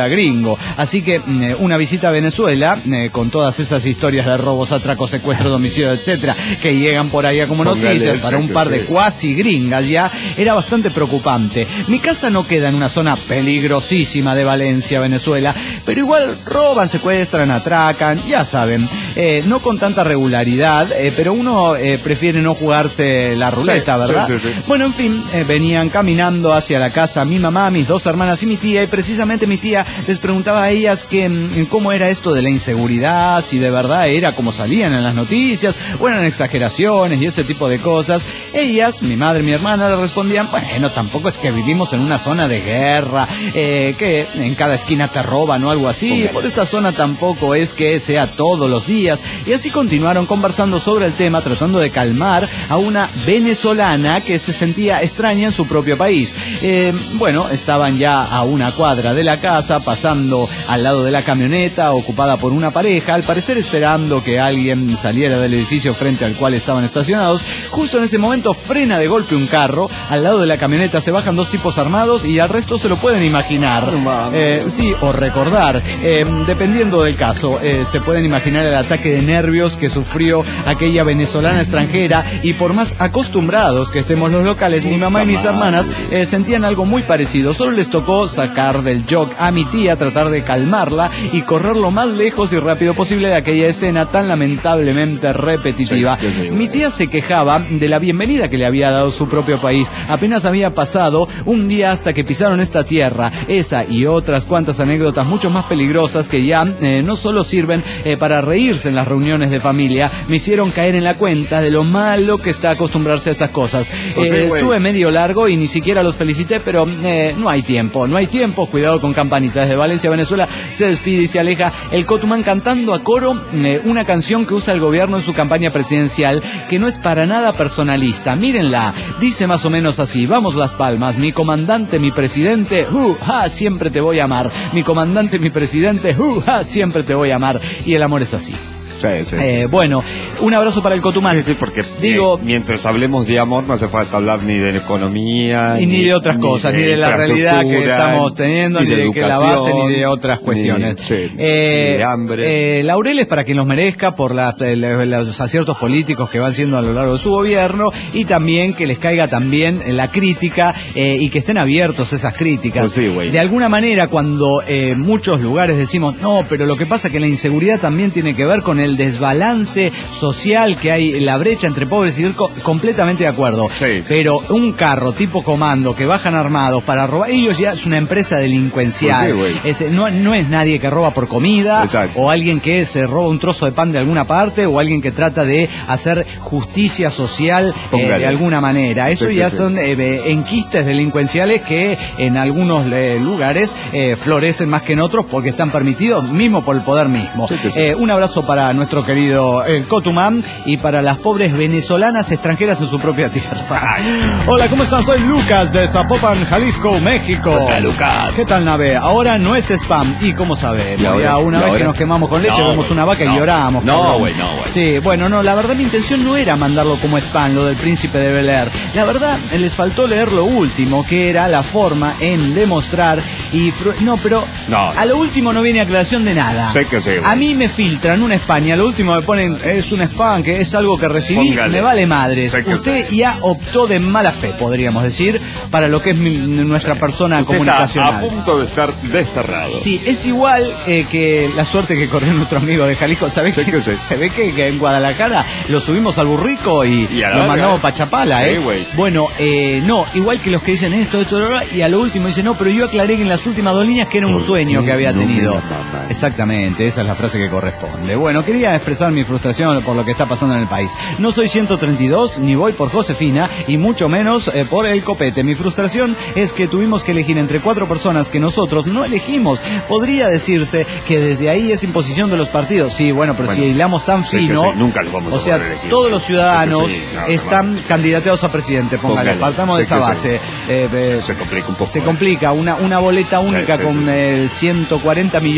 domingo. Así que eh, una visita a Venezuela, eh, con todas esas historias de robos, atracos, secuestros, domicilio, etcétera, que llegan por ahí como Póngale noticias eso, para un par sí. de cuasi gringas ya, era bastante preocupante. Mi casa no queda en una zona peligrosísima de Valencia, Venezuela, pero igual roban, secuestran, atracan, ya saben, eh, no con tanta regularidad, eh, pero uno eh, prefiere no jugarse la ruleta, Sí, ¿verdad? sí, sí, sí. Bueno, en fin, eh, venían caminando hacia la casa mi mamá, mis dos hermanas y mi tía, y precisamente mi tía les preguntaba a ellas que mm, cómo era esto de la inseguridad, si de verdad era como salían en las noticias, o eran exageraciones y ese tipo de cosas. Ellas, mi madre y mi hermana, le respondían, bueno, tampoco es que vivimos en una zona de guerra, eh, que en cada esquina te roban o algo así, por esta zona tampoco es que sea todos los días. Y así continuaron conversando sobre el tema, tratando de calmar a una venezolana que se sentía extraña en su propio país. Eh, bueno, estaban ya a una cuadra de la casa, pasando al lado de la camioneta ocupada por una pareja, al parecer esperando que alguien saliera del edificio frente al cual estaban estacionados. Justo en ese momento frena de golpe un carro, al lado de la camioneta se bajan dos tipos armados y al resto se lo pueden imaginar. Eh, sí, o recordar, eh, dependiendo del caso, eh, se pueden imaginar el ataque de nervios que sufrió aquella venezolana extranjera, y por más acostumbrados que estemos los locales, mi mamá y mis hermanas eh, sentían algo muy parecido. Solo les tocó sacar del shock a mi tía, tratar de calmarla y correr lo más lejos y rápido posible de aquella escena tan lamentablemente repetitiva. Sí, sí, sí, mi tía se quejaba de la bienvenida que le había dado su propio país. Apenas había pasado un día hasta que pisaron esta tierra. Esa y otras cuantas anécdotas mucho más peligrosas que ya eh, no solo sirven eh, para reírse en las reuniones de familia, me hicieron caer en la cuenta de lo malo que está acostumbrarse a estas cosas. O sea, Eh, güey. estuve medio largo y ni siquiera los felicité, pero eh, no hay tiempo, no hay tiempo. Cuidado con campanita. Desde Valencia, Venezuela, se despide y se aleja el Cotumán cantando a coro eh, una canción que usa el gobierno en su campaña presidencial, que no es para nada personalista. Mírenla, dice más o menos así: vamos Las Palmas, mi comandante, mi presidente, uh, ja, siempre te voy a amar. Mi comandante, mi presidente, uh, ja, siempre te voy a amar. Y el amor es así. Sí, sí, sí, Eh, sí. Bueno, un abrazo para el Cotumán. Sí, sí, porque Digo, eh, mientras hablemos de amor no hace falta hablar ni de economía y ni de otras cosas, ni de la realidad que infraestructura, estamos teniendo, ni de, que la base, ni de otras cuestiones. Ni, sí, eh, ni de hambre. Eh, laureles para quien los merezca por la, eh, los aciertos políticos que van siendo a lo largo de su gobierno, y también que les caiga también la crítica eh, y que estén abiertos a esas críticas. Pues sí, güey. De alguna manera, cuando eh, muchos lugares decimos, no, pero lo que pasa es que la inseguridad también tiene que ver con el desbalance social que hay, la brecha entre pobres y ricos, completamente de acuerdo. Sí. Pero un carro tipo comando que bajan armados para robar, ellos ya es una empresa delincuencial. Pues sí, güey. Es, no, no es nadie que roba por comida, Exacto. o alguien que se roba un trozo de pan de alguna parte, o alguien que trata de hacer justicia social eh, Póngale. de alguna manera. Eso Sí, ya sí, sí. son eh, enquistes delincuenciales que en algunos eh, lugares eh, florecen más que en otros porque están permitidos mismo por el poder mismo. Sí, sí, sí. Eh, un abrazo para nuestro querido el Cotumán y para las pobres venezolanas extranjeras en su propia tierra. Hola, ¿cómo están? Soy Lucas de Zapopan, Jalisco, México. Hola, Lucas. ¿Qué tal, nave? Ahora no es spam. ¿Y cómo sabe? ¿Y ahora? Ya una ¿Y vez ahora? que nos quemamos con leche, No, vemos güey, una vaca no. y lloramos. No, cabrón. güey, no, güey. Sí, bueno, no, la verdad mi intención no era mandarlo como spam, lo del príncipe de Bel Air. La verdad, les faltó leer lo último, que era la forma en demostrar y... fru- No, pero No. a lo último no viene aclaración de nada. Sé que sí, güey. A mí me filtran una España, lo último me ponen, es un spam, que es algo que recibí, Póngale. me vale madres. Sé que Usted sí. ya optó de mala fe, podríamos decir, para lo que es mi- nuestra persona Usted está comunicacional. a punto de estar desterrado. Sí, es igual eh, que la suerte que corrió nuestro amigo de Jalisco. ¿Sabés Sí que, que sí. se ve que, que en Guadalajara lo subimos al burrico y, Y a la lo verga, mandamos eh. para Chapala, Sí, ¿eh? güey. Bueno, eh, no, igual que los que dicen esto, esto, lo otro, y a lo último dicen, no, pero yo aclaré que en las últimas dos líneas que era un ¿Por sueño qué que había no me tenido. la mamá? Exactamente, esa es la frase que corresponde. Bueno, quería expresar mi frustración por lo que está pasando en el país. No soy ciento treinta y dos, ni voy por Josefina, y mucho menos eh, por el copete. Mi frustración es que tuvimos que elegir entre cuatro personas que nosotros no elegimos. Podría decirse que desde ahí es imposición de los partidos. Sí, bueno, pero Bueno, si hilamos tan sé que fino, sí, nunca los vamos a o sea, poder elegir. todos los ciudadanos Sé que sí, no, están no. candidateados a presidente, póngale, Póngale, partamos de sé esa que base. Eh, eh, Se complica un poco. se complica, una, una boleta única Sí, sí, con sí. eh, ciento cuarenta millones de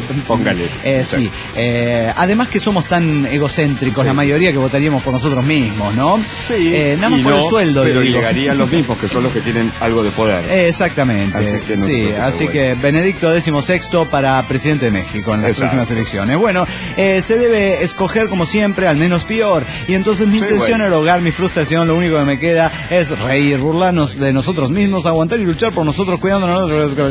Póngale. Eh, sí. Eh, además que somos tan egocéntricos, Sí. la mayoría que votaríamos por nosotros mismos, ¿no? Sí, Eh, nada más y por no, el sueldo. pero le digo. llegarían los mismos, que son los que tienen algo de poder. Eh, Exactamente. Así que no se sí, preocupe, así bueno. que Benedicto decimosexto para presidente de México en las Exacto. próximas elecciones. Bueno, eh, se debe escoger como siempre al menos peor. Y entonces mi Sí, intención bueno. era ahogar mi frustración. Lo único que me queda es reír, burlarnos de nosotros mismos, aguantar y luchar por nosotros, cuidándonos.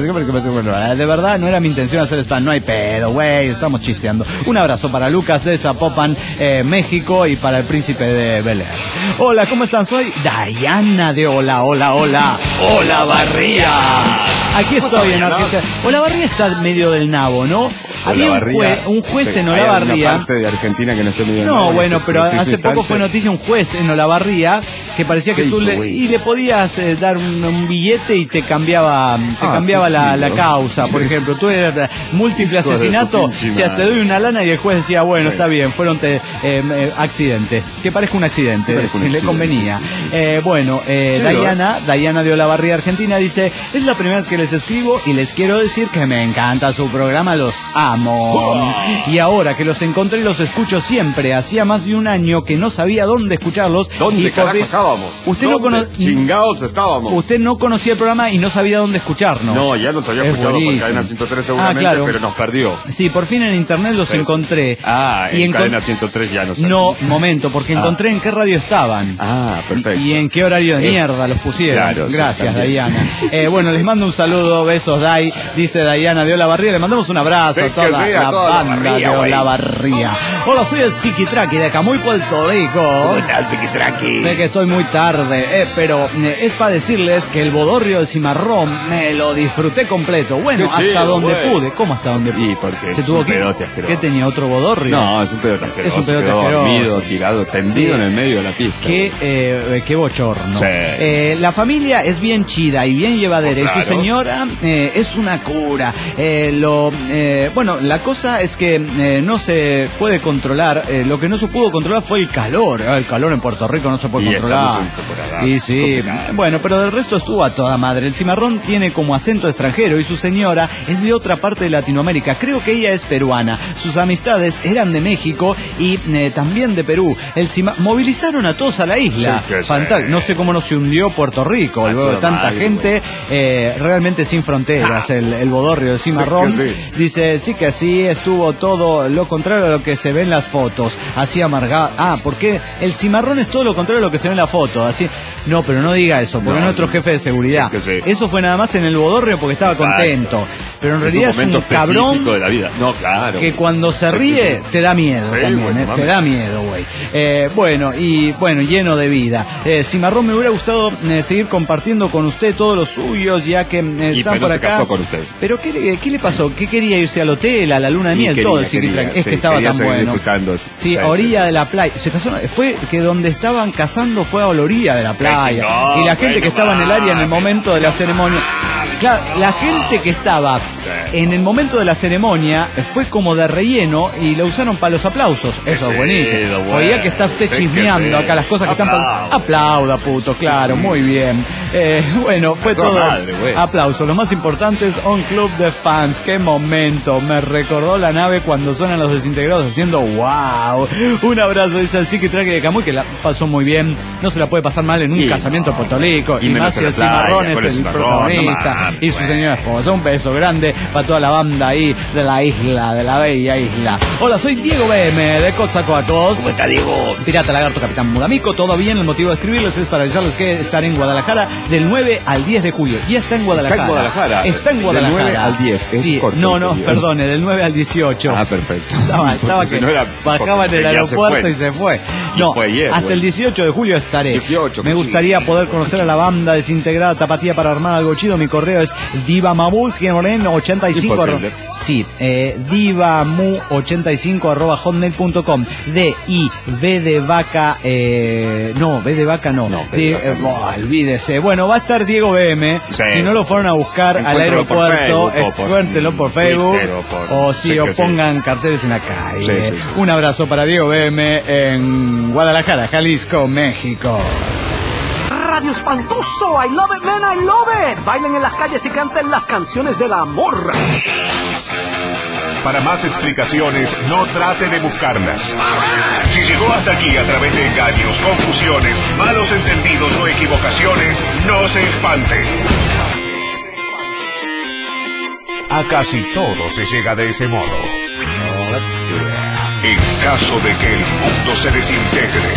De verdad, no era mi intención hacer spam. No hay pedo, güey. Estamos chisteando. Un abrazo para Lucas de Zapopan, eh, México, y para el príncipe de Bel Air. Hola, ¿cómo están? Soy Dayana de Hola, Hola, Hola. Hola, Barría. Aquí estoy en Argentina. Olavarría está en medio del nabo, ¿no? Había un, jue- un juez Sí, en hay alguna Olavarría. parte de Argentina que no esté medio No, nada, bueno, en pero este hace preciso poco fue instante. noticia un juez en Olavarría que parecía que ¿Qué tú hizo, le, güey? y le podías eh, dar un, un billete y te cambiaba te Ah, cambiaba qué la, chido. la causa. Por Sí. ejemplo, tú eras de múltiple Hijo de su asesinato, pinche o sea, te madre. doy una lana y el juez decía, bueno, Sí. está bien, fueron te, eh, eh, accidente. Que parezca un accidente, Que parezca un si le accidente. convenía. Eh, bueno, eh, Sí, Dayana, Dayana de Olavarría, Argentina, dice, es la primera vez que les escribo y les quiero decir que me encanta su programa, los amo. Y ahora que los encontré y los escucho siempre, hacía más de un año que no sabía dónde escucharlos. ¿Dónde y carajo corrí- estábamos? Usted no, ¿Dónde cono- chingados estábamos? usted no conocía el programa y no sabía dónde escucharnos. No, ya nos había Es escuchado por buenísimo. Cadena ciento tres seguramente, Ah, claro. pero nos perdió. Sí, por fin en internet los Eso. encontré. Ah, en Y encon- Cadena ciento tres ya no sabía. No, momento, porque Ah. encontré en qué radio estaban. Ah, perfecto. Y en qué horario de Eh, mierda los pusieron. claro, sí, Gracias, también. Dayana. Eh, bueno, les mando un saludo, besos, Day, dice Dayana de Olavarría. Le mandamos un abrazo Sí, a toda que sí, a la toda banda Olavarría, de güey. Olavarría. Hola, soy el Psiquitraqui de Camuy, Puerto Rico. ¿Cómo estás, Psiquitraqui? Sé que estoy muy tarde, eh, pero eh, es para decirles que el bodorrio de Cimarrón me lo disfruté completo. Bueno, Qué hasta chido, donde güey. pude. ¿Cómo hasta donde pude? Y porque Se es tuvo un que... pedote asqueroso. ¿Qué tenía otro bodorrio? No, es un pedote asqueroso. Es un pedote quedó asqueroso. dormido, tirado, tendido Sí. en el medio de la pista. Qué, eh, qué bochorno. Sí. Eh, la familia es bien chida y bien llevadera. Oh, Y su claro. señora eh, es una cura. Eh, lo, eh, bueno, la cosa es que eh, no se puede controlar. Eh, lo que no se pudo controlar fue el calor. Ah, el calor en Puerto Rico no se puede Y controlar. estamos en temporada Y sí, complicada. bueno, pero del resto estuvo a toda madre. El cimarrón tiene como acento extranjero y su señora es de otra parte de Latinoamérica. Creo que ella es peruana. Sus amistades eran de México y eh, también de Perú. El cima- movilizaron a todos a la isla. Sí, que sí. Fantástico. No sé cómo no se hundió Puerto Rico A luego de toda tanta madre, gente. Eh, realmente sin fronteras. El, el bodorrio del cimarrón. Sí, que sí. Dice, sí que sí, estuvo todo lo contrario a lo que se ve en las fotos. Así amargado. Ah, porque el cimarrón es todo lo contrario a lo que se ve en la foto. Así. No, pero no diga eso, porque No, es nuestro jefe de seguridad. sí, que sí. Eso fue nada más en el bodorrio porque estaba Exacto. contento. Pero en realidad es un momento cabrón específico de la vida. No, claro. que cuando se Sí, ríe sí. te da miedo Sí, también, bueno, eh, mami. te da miedo, güey. Eh, bueno, y bueno, lleno de vida. Eh, Cimarrón, me hubiera gustado eh, seguir compartiendo con usted todos los suyos, ya que eh, Y están pero por se acá. casó con usted. ¿Pero qué, le- qué le pasó? ¿Qué quería irse al hotel, a la luna de Y miel? quería, todo el quería, Psiquitrack. Es sí, que estaba quería tan seguir bueno. disfrutando. Sí, Sí, a orilla sí. de la playa. Se casó, fue que donde estaban casando fue a la orilla de la playa. chingón, y la gente bueno, que estaba en el área en el mames. momento de la ceremonia. Claro, la gente que estaba en el momento de la ceremonia fue como de relleno y lo usaron para los aplausos. Eso es buenísimo. chido, bueno. Oía que está usted Sí, que chismeando sí. acá las cosas que están pasando. Aplauda. Aplauda, puto, claro, muy bien. Eh, bueno, fue A toda todo. madre, güey. Aplausos. Lo más importante es un club de fans. Qué momento. Me recordó la nave cuando suenan los desintegrados haciendo wow. Un abrazo, dice el Psiquitrack de Camuy, que la pasó muy bien. No se la puede pasar mal en un Y casamiento no. en Puerto Rico. Y Y, menos más si en el la playa, cimarrón con es el el cimarrón, protagonista. no mames, y su güey. señora esposa. Un beso grande para toda la banda ahí de la isla, de la bella isla. Hola, soy Diego B M de Coatzacoalcos. ¿Cómo está, Diego? Pirata Lagarto Capitán Mudamico, todo bien. El motivo de escribirles es para avisarles que estaré en Guadalajara del nueve al diez de julio. Ya está en Guadalajara. Está en Guadalajara. Está en Del Guadalajara. nueve al diez, es Sí, corto no, el no, periodo. perdone, del nueve al dieciocho. Ah, perfecto. Estaba, estaba Porque si que no era- bajaba en el porque ya se aeropuerto fue. y se fue. Y No, fue ayer, hasta güey. el dieciocho de julio estaré. dieciocho, Me qué gustaría chido, poder qué conocer a chido. la banda desintegrada Tapatía para armar algo chido. Mi correo es divamuski ochenta y cinco. Imposible. Sí, eh, divamu ochenta y cinco arroba hotmail punto com. D I V de vaca, eh, no, V de vaca no. No, V de Di- vaca eh, no. oh, olvídese. Bueno, va a estar Diego B M. Sí, si no sí, lo fueron a buscar al Encuéntralo por aeropuerto, Facebook o por encuéntrelo por Facebook. Twitter o por- O si sí o que sí. pongan carteles en la calle. Sí, sí, sí. Un abrazo para Diego B M en Guadalajara, Jalisco, México. Radio Espantoso, I love it, man, I love it. Bailen en las calles y canten las canciones del amor. Para más explicaciones, no trate de buscarlas. Si llegó hasta aquí a través de engaños, confusiones, malos entendidos o equivocaciones, no se espante. A casi todo se llega de ese modo. En caso de que el mundo se desintegre,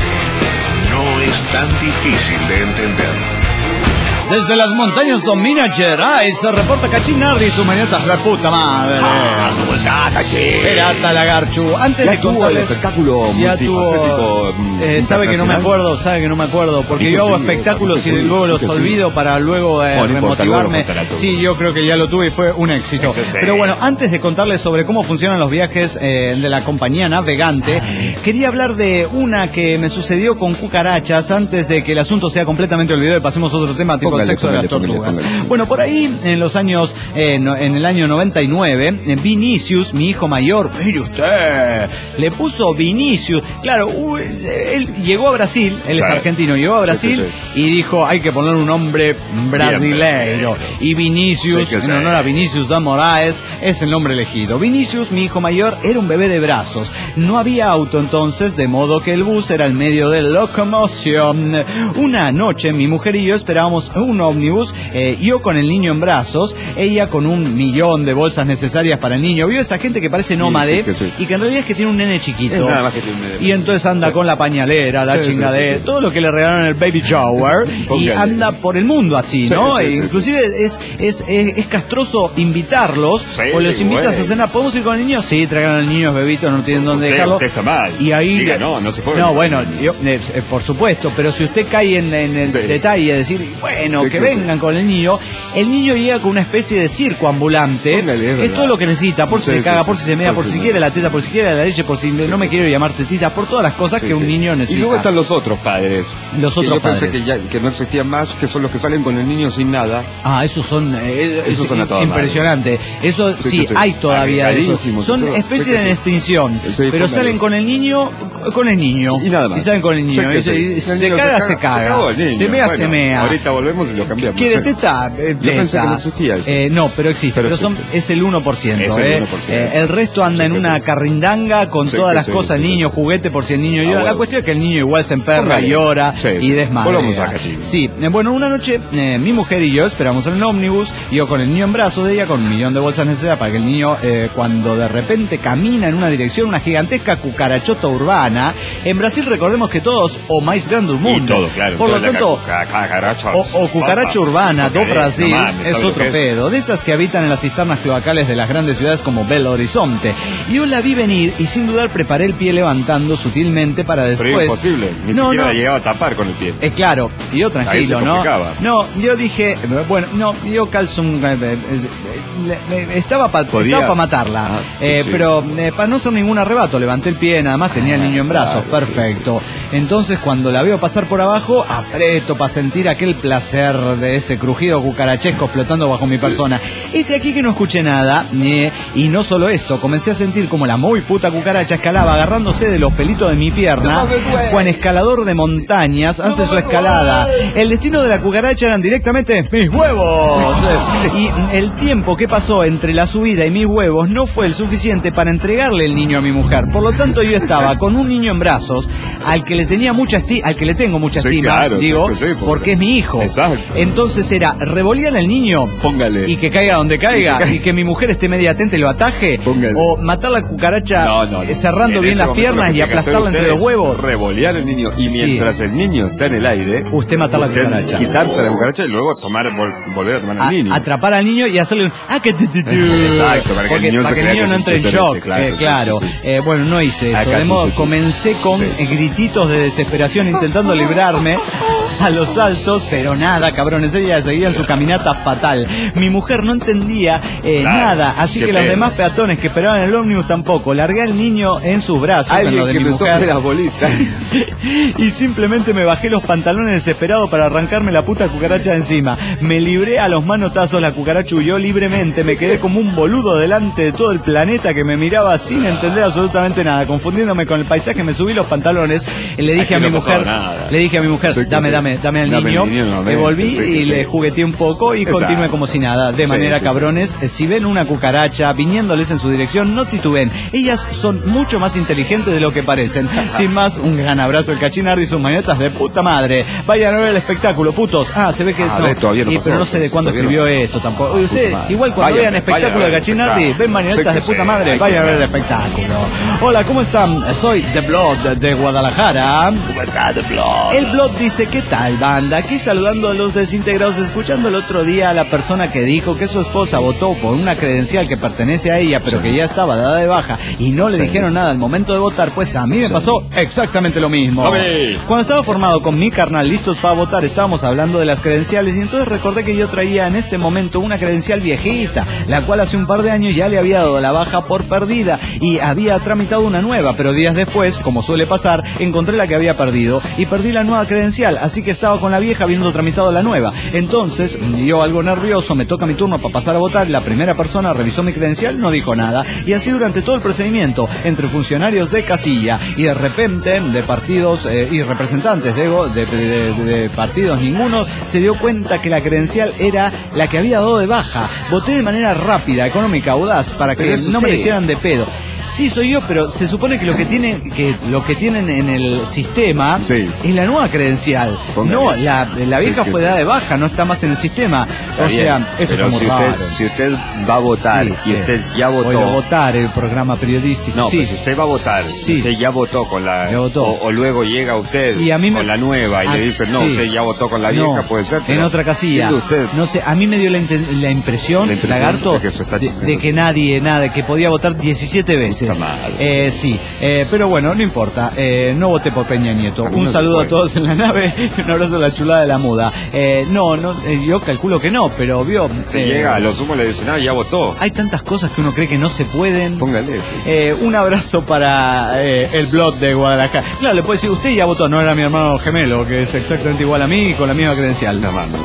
no es tan difícil de entender. Desde las montañas de Minas Gerais se reporta Cachín Nardi y sus mañotas de puta madre. Ah, ¿cómo está, Cachín? Pirata Lagarchu. Antes ya de tuvo contarles, el espectáculo ya tuvo, eh, sabe que no me acuerdo, sabe que no me acuerdo, porque yo hago espectáculos y luego los olvido para luego eh, bueno, remotivarme. Importa, luego sí, yo creo que ya lo tuve y fue un éxito. Sí, sí. Pero bueno, antes de contarles sobre cómo funcionan los viajes eh, de la compañía navegante, quería hablar de una que me sucedió con cucarachas antes de que el asunto sea completamente olvidado y pasemos a otro tema tipo Póngale, el sexo póngale, de las tortugas. póngale, póngale. Bueno, por ahí en los años, eh, no, en el año noventa y nueve, eh, Vinicius, mi hijo mayor, mire usted, le puso Vinicius. Claro, uh, él llegó a Brasil, él Sí. es argentino, llegó a Brasil Sí, sí, sí. y dijo, hay que poner un nombre brasileiro. Bien, Y Vinicius, Sí, que en sí. honor a Vinicius da Moraes, es el nombre elegido. Vinicius, mi hijo mayor, era un bebé de brazos. No había auto entonces, de modo que el bus era el medio de locomoción. Una noche, mi mujer y yo esperábamos un ómnibus, eh, yo con el niño en brazos, ella con un millón de bolsas necesarias para el niño. ¿Vio esa gente que parece nómade? Sí, que sí. Y que en realidad es que tiene un nene chiquito. Es nada más que tiene un nene. Y entonces anda Sí. con la pañalera, la Sí, sí, chingadera, sí, sí. todo lo que le regalaron en el baby shower. Y Póngale. anda por el mundo así, Sí, ¿no? sí, E sí, inclusive es, es, es, es castroso invitarlos, Sí, o los invitas güey. a cenar. ¿Podemos ir con el niño? Sí, traigan al niño, bebitos, no tienen dónde Usted- dejarlo. usted está mal. Y ahí... Diga, no, no se puede. No, bueno, yo, eh, eh, por supuesto, pero si usted cae en, en el Sí. detalle de decir, bueno, Sí, que sí, vengan sí. con el niño, el niño llega con una especie de circo ambulante. Póngale, es es verdad. todo lo que necesita, por si Sí, se sí, caga, sí, por si sí. se mea, Por por si si no. quiere la teta, por si quiere la leche, por si no me quiero llamar tetita, por todas las cosas Sí, que un sí. niño necesita. Y luego están los otros padres. Los Que otros yo pensé padres. que, ya, que no existían más, que son los que salen con el niño sin nada. Ah, esos son, eh, Esos es son a toda impresionante. Eso sí, Sí, que sí. hay todavía de esos. Agregadísimos y Son todo. especies Sí, que de sí. extinción, Sí, pero póngale. salen con el niño, con el niño. Sí, y nada más. Y salen con el niño. Sí, que Y se, sí. y El se niño caga, se caga. Se cagó el niño. Se mea, Bueno, se mea. Ahorita volvemos y lo cambiamos. ¿Quiere Sí. teta? Eh, Yo pensé teta. que no existía eso. Eh, no, pero existe. Pero, Pero son, existe. es el uno por ciento. Es el eh. uno por ciento. Eh, el resto anda Sí, en que una sí. carrindanga con Sí, todas que las sí, cosas, sí, sí. niño, juguete por si el niño llora. bueno. La cuestión es que el niño igual se emperra, Póngale. llora Sí, y sí. desmadre. Volvamos a Cachín. Sí, eh, bueno, una noche eh, mi mujer y yo esperamos en el ómnibus, yo con el niño en brazos, ella con un millón de bolsas necesarias para que el niño, eh, cuando de repente camina en una dirección, una gigantesca cucarachota urbana. En Brasil recordemos que todos, o mais grande del Y mundo. todo, claro. Por lo toda la tanto, ca- ca- cucaracha. o, o cucaracha urbana do Ok, Brasil no mames, es ¿sabe lo otro que pedo, de esas que habitan en las cisternas cloacales de las grandes ciudades como Belo Horizonte. Y yo la vi venir y sin dudar preparé el pie levantando sutilmente para Pero después... imposible. Ni No, siquiera no. la llegaba a tapar con el pie. Eh, claro, y yo Ahí tranquilo, se ¿no? complicaba. No, yo dije, eh, bueno, no, yo calzo un... eh, eh, eh, le- estaba para Podía. matarla, Ah, eh, sí. pero eh, para no hacer ningún arrebato, levanté el pie, nada más tenía el niño en brazos, claro, perfecto. Entonces cuando la veo pasar por abajo, aprieto para sentir aquel placer de ese crujido cucarachesco explotando bajo mi persona. Este aquí que no escuché nada, eh, y no solo esto, comencé a sentir como la muy puta cucaracha escalaba agarrándose de los pelitos de mi pierna. Juan Escalador de montañas hace su escalada. El destino de la cucaracha eran directamente mis huevos. Y el tiempo que pasó entre la subida y mis huevos no fue el suficiente para entregarle el niño a mi mujer. Por lo tanto, yo estaba con un niño en brazos al que le tenía mucha esti- al que le tengo mucha Sí, estima, claro, digo, sí, sí, porque- porque es mi hijo. Exacto. Entonces era revolear al niño Póngale. y que caiga donde caiga Y que y que mi mujer esté media atenta y lo ataje, Póngale. o matar la cucaracha No, no, no. eh, cerrando En bien ese las momento piernas lo que y tiene que hacer aplastarla entre usted los es huevos. Revolear al niño. Y Sí. mientras el niño está en el aire, Usted matar la usted cucaracha. quitarse la cucaracha y luego tomar, vol- volver a tomar A- al niño. atrapar al niño y hacerle un ah que te, te, te. Exacto, para que el Porque- niño para se que el crea niño que no es entre en un shock, chuperete, claro, eh, sí, claro. sí, sí. Eh, bueno, no hice eso, Acá de modo tú, tú, tú. comencé con Sí. eh, grititos de desesperación intentando librarme a los saltos, pero nada, cabrones, ella seguía en su caminata fatal. Mi mujer no entendía eh, Claro, nada, así qué que los pena. demás peatones que esperaban en el ómnibus tampoco. Largué al niño en sus brazos, en Alguien lo de que mi me mujer. sople las bolitas. Y simplemente me bajé los pantalones desesperado para arrancarme la puta cucaracha de encima. Me libré a los manotazos, la cucaracha huyó libremente, me quedé como un boludo delante de todo el planeta que me miraba sin entender absolutamente nada, confundiéndome con el paisaje, me subí los pantalones, le dije Aquí a mi no pasaba mujer, nada. le dije a mi mujer, Sí, que dame, sí. dame, dame, dame al Dame niño. el niño, no, Que ven, volví sí, y sí. le jugueteé un poco y Exacto. continué como si nada. De Sí, manera, sí, cabrones, eh, si ven una cucaracha viniéndoles en su dirección, no tituben. Ellas son mucho más inteligentes de lo que parecen. Sin más, un gran abrazo al Cachinardi y sus marionetas de puta madre. Vayan a ver el espectáculo, putos. Ah, se ve que Ah, no. ve, todavía no Sí, pasó, pero no sé de cuándo todavía escribió no. esto tampoco. Oye, usted, Puta madre. igual cuando Vayan, vean espectáculo vayan a de ver el Cachinardi, espectáculo. ven marionetas Sí de que puta sí, madre, hay vayan a que ver el ver. espectáculo. Hola, ¿cómo están? Soy The Blood de Guadalajara. ¿Cómo está The Blood? El blog dice, ¿qué tal, banda? Aquí saludando a los desintegrados, escuchando el otro día a la persona que dijo que su esposa votó por una credencial que pertenece a ella, pero Sí. que ya estaba dada de baja y no le Sí. dijeron nada al momento de votar, pues a mí me Sí. pasó exactamente lo mismo. ¡Dame! Cuando estaba formado con mi carnal listos para votar, estábamos hablando de las credenciales y entonces recordé que yo traía en ese momento una credencial viejita, la cual hace un par de años ya le había dado la baja por perdida y había tramitado una nueva, pero días después, como suele pasar, encontré la que había perdido y perdí la nueva credencial, así que estaba con la vieja habiendo tramitado la nueva. Entonces, yo algo nervioso, me toca mi turno para pasar a votar, la primera persona revisó mi credencial, no dijo nada, y así durante todo el procedimiento, entre funcionarios de casilla y de repente de partidos eh, y representantes de, de, de, de partidos ninguno se dio cuenta que la credencial era la que había dado de baja. Voté de manera rápida, económica, audaz, para que Pero es no me usted. le hicieran de pedo. Sí, soy yo, pero se supone que lo que tienen que lo que tienen en el sistema Sí. es la nueva credencial. Póngale. No, la, la vieja Sí, que fue sí. dada de baja, no está más en el sistema. Está o bien, sea, esto pero es como si raro. usted, si usted va a votar Sí, y eh, usted ya votó. Voy a votar el programa periodístico. No, sí. pues si usted va a votar, Sí. si usted ya votó con la... Ya votó. O, o luego llega usted Y a mí me- con la nueva y Ah, le dicen, no, sí. usted ya votó con la No, vieja, puede ser. en pero otra casilla. siendo usted, No sé, a mí me dio la, inten- la impresión, La impresión lagarto, de que se está de, chingando. de que nadie, nada, que podía votar diecisiete veces. Puta madre. Eh, sí, eh, pero bueno, no importa. Eh, no voté por Peña Nieto. A mí Un no se saludo a puede. todos en la nave y un abrazo a la chulada de la muda. Eh, no, no, eh, yo calculo que no, pero vio. usted eh, llega, a lo sumo le dicen, ah, ya votó. Hay tantas cosas que uno cree que no se pueden. Póngale, sí, sí. Eh, un abrazo para eh, el blog de Guadalajara. Claro, le puede decir, usted ya votó, no era mi hermano gemelo, que es exactamente igual a mí y con la misma credencial. Una mano.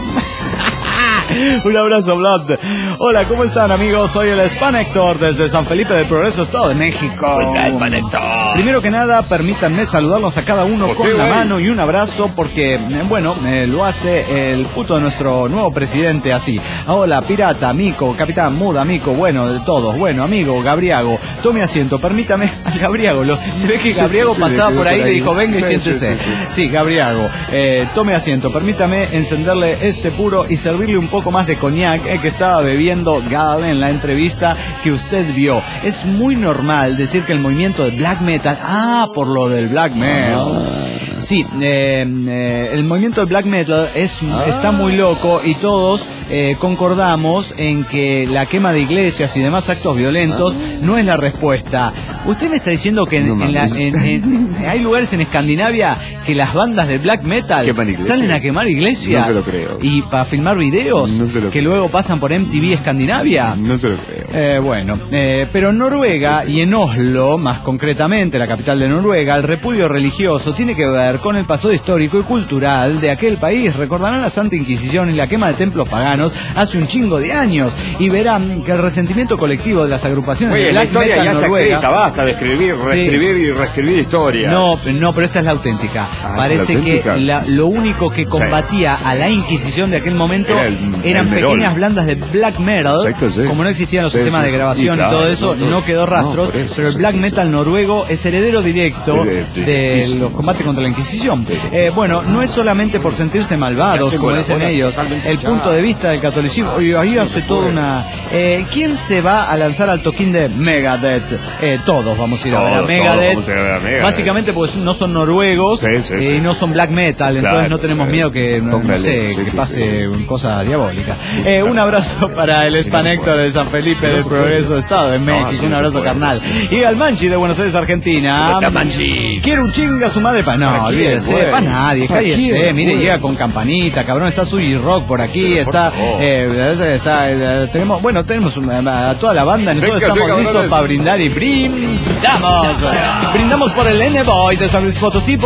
Un abrazo, Blood. Hola, ¿cómo están, amigos? Soy el Span Héctor desde San Felipe del Progreso, Estado de México. Primero que nada, permítanme saludarlos a cada uno Pues con sí, la güey. mano y un abrazo porque, eh, bueno, eh, lo hace el puto de nuestro nuevo presidente así. Hola, pirata, Mico, capitán, muda, Mico, bueno, de todos. Bueno, amigo, Gabriago, tome asiento, permítame al Gabriago. Lo, se ve que Sí, Gabriago sí, pasaba le quedó por ahí y por le ahí. dijo, venga y Sí, siéntese. sí, sí, sí. Sí, Gabriago, eh, tome asiento, permítame encenderle este puro y servirle un poco más de coñac eh, que estaba bebiendo Gal en la entrevista que usted vio. Es muy normal decir que el movimiento de black metal, ah, por lo del black metal. Sí, eh, eh, el movimiento de black metal es, está muy loco y todos eh, concordamos en que la quema de iglesias y demás actos violentos no es la respuesta. Usted me está diciendo que en, No en la- mames. en- en- hay lugares en Escandinavia que las bandas de black metal Queman iglesias. salen a quemar iglesias No se lo creo. y para filmar videos No se lo que creo. luego pasan por M T V Escandinavia. No se lo creo. Eh, bueno, eh, pero en Noruega y en Oslo, más concretamente la capital de Noruega, el repudio religioso tiene que ver con el pasado histórico y cultural de aquel país. Recordarán la Santa Inquisición y la quema de templos paganos hace un chingo de años y verán que el resentimiento colectivo de las agrupaciones Oye, de la black historia metal ya está noruega. escrita, basta de escribir, Sí. reescribir y reescribir historia. No, no, pero esta es la auténtica. Ah, Parece la auténtica. que la- lo único que combatía a la Inquisición de aquel momento Era el- eran el merol. pequeñas bandas de black metal. Exacto, sí. Como no existían los Sí, sistemas sí. de grabación Y y, claro, todo eso, no, no, no. quedó rastro. No, por eso, pero el sí, black sí, metal noruego es heredero directo De- de- de de- los combates contra la Inquisición. de- Eh, bueno, no es solamente por sentirse malvados, Ya tengo como la dicen bola ellos. totalmente El hinchada. punto de vista del catolicismo. Oye, ahí hace toda una. Eh, ¿Quién se va a lanzar al toquín de Megadeth? Eh, todos vamos a ir a ver a Todos, Megadeth. todos vamos a ir a ver a Megadeth. Básicamente, pues no son noruegos Sí, sí, eh, sí, y no sí. son black metal, entonces Claro, no tenemos sí. miedo que, no, no Póngale, sé, sí, que sí, pase cosa diabólica. Eh, un abrazo para el Sí, no Span se Héctor puede. de San Felipe Sí, no del se puede. Progreso, Estado de No, México. sí, Un no abrazo se puede. carnal. Y al Manchi de Buenos Aires, Argentina. ¿Cómo está, Manchi? Quiero un chinga a su madre para. No, ¿Para quién, olvídese, güey? para nadie, ¿Para cállese. quién, Mire, güey? llega con campanita, cabrón. Está Suyi Rock por aquí, Pero, por está. favor. Eh, está eh, tenemos, bueno, tenemos una- a toda la banda. Nosotros Sí, que sí, estamos listos cabrones. para brindar y brindamos. Brindamos por el N-Boy de San Luis Potosí, por el Conde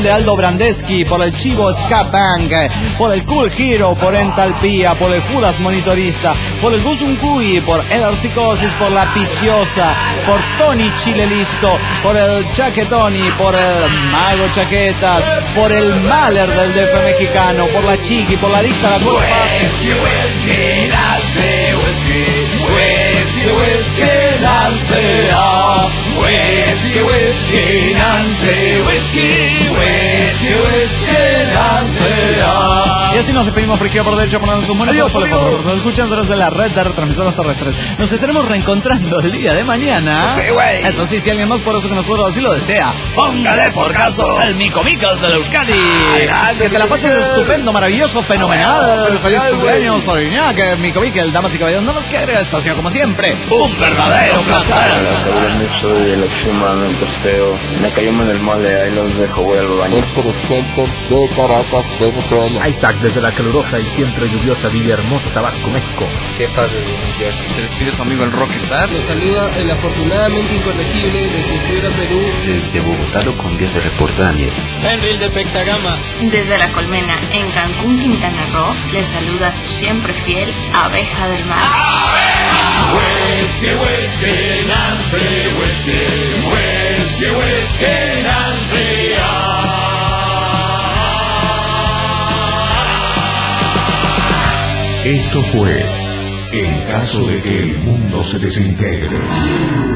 de Aldo Brandeschi, por el Chivo Ska Bang, por el Cool Hero, por Entalpía, por el Judas Monitorista, por el Guzuncuy, por El Arcicosis, por La Piciosa, por Tony Chile Listo, por el Chaquetoni, por el Mago Chaquetas, por el Mahler del D F mexicano, por la Chiqui, por la Dicta La Curva. Whisky, whisky, Nancy, whisky, whisky, whisky, Nancy, oh. Whisky, whisky, Nancy, whisky, whisky, whisky, Nancy, oh. Y así nos despedimos por izquierda por derecha, por sus manos. Adiós, adiós. Nos escuchan desde la red de retransmisoras terrestres. Nos estaremos reencontrando el día de mañana. Sí, güey. Eso sí, si alguien más por eso que nosotros así lo desea, póngale por caso el Mico Micas de la Euskadi. Ay, que te la pases estupendo, maravilloso, fenomenal. Ay, feliz cumpleaños, Soriñac, Mico Micas, damas y caballeros. No nos quiere esto, sino como siempre, un verdadero placer. Hola, cabrón, soy el extremadamente feo. Me cayó en el mole, ahí los dejo, voy al baño. De Caracas, Venezuela. Isaac, desde la calurosa y siempre lluviosa Villahermosa, Tabasco, México. Jefas de New Jersey. Se despide su amigo el Rockstar. Los saluda el afortunadamente incorregible desde Piura, Perú. Desde Bogotá, Colombia, se reporta Daniel. Henry de Pectagama. Desde La Colmena, en Cancún, Quintana Roo, les saluda su siempre fiel Abeja del Mar. Whiskey, whiskey, Nancy, whiskey, whiskey, whiskey, Nancy, ah. Esto fue En caso de que el mundo se desintegre.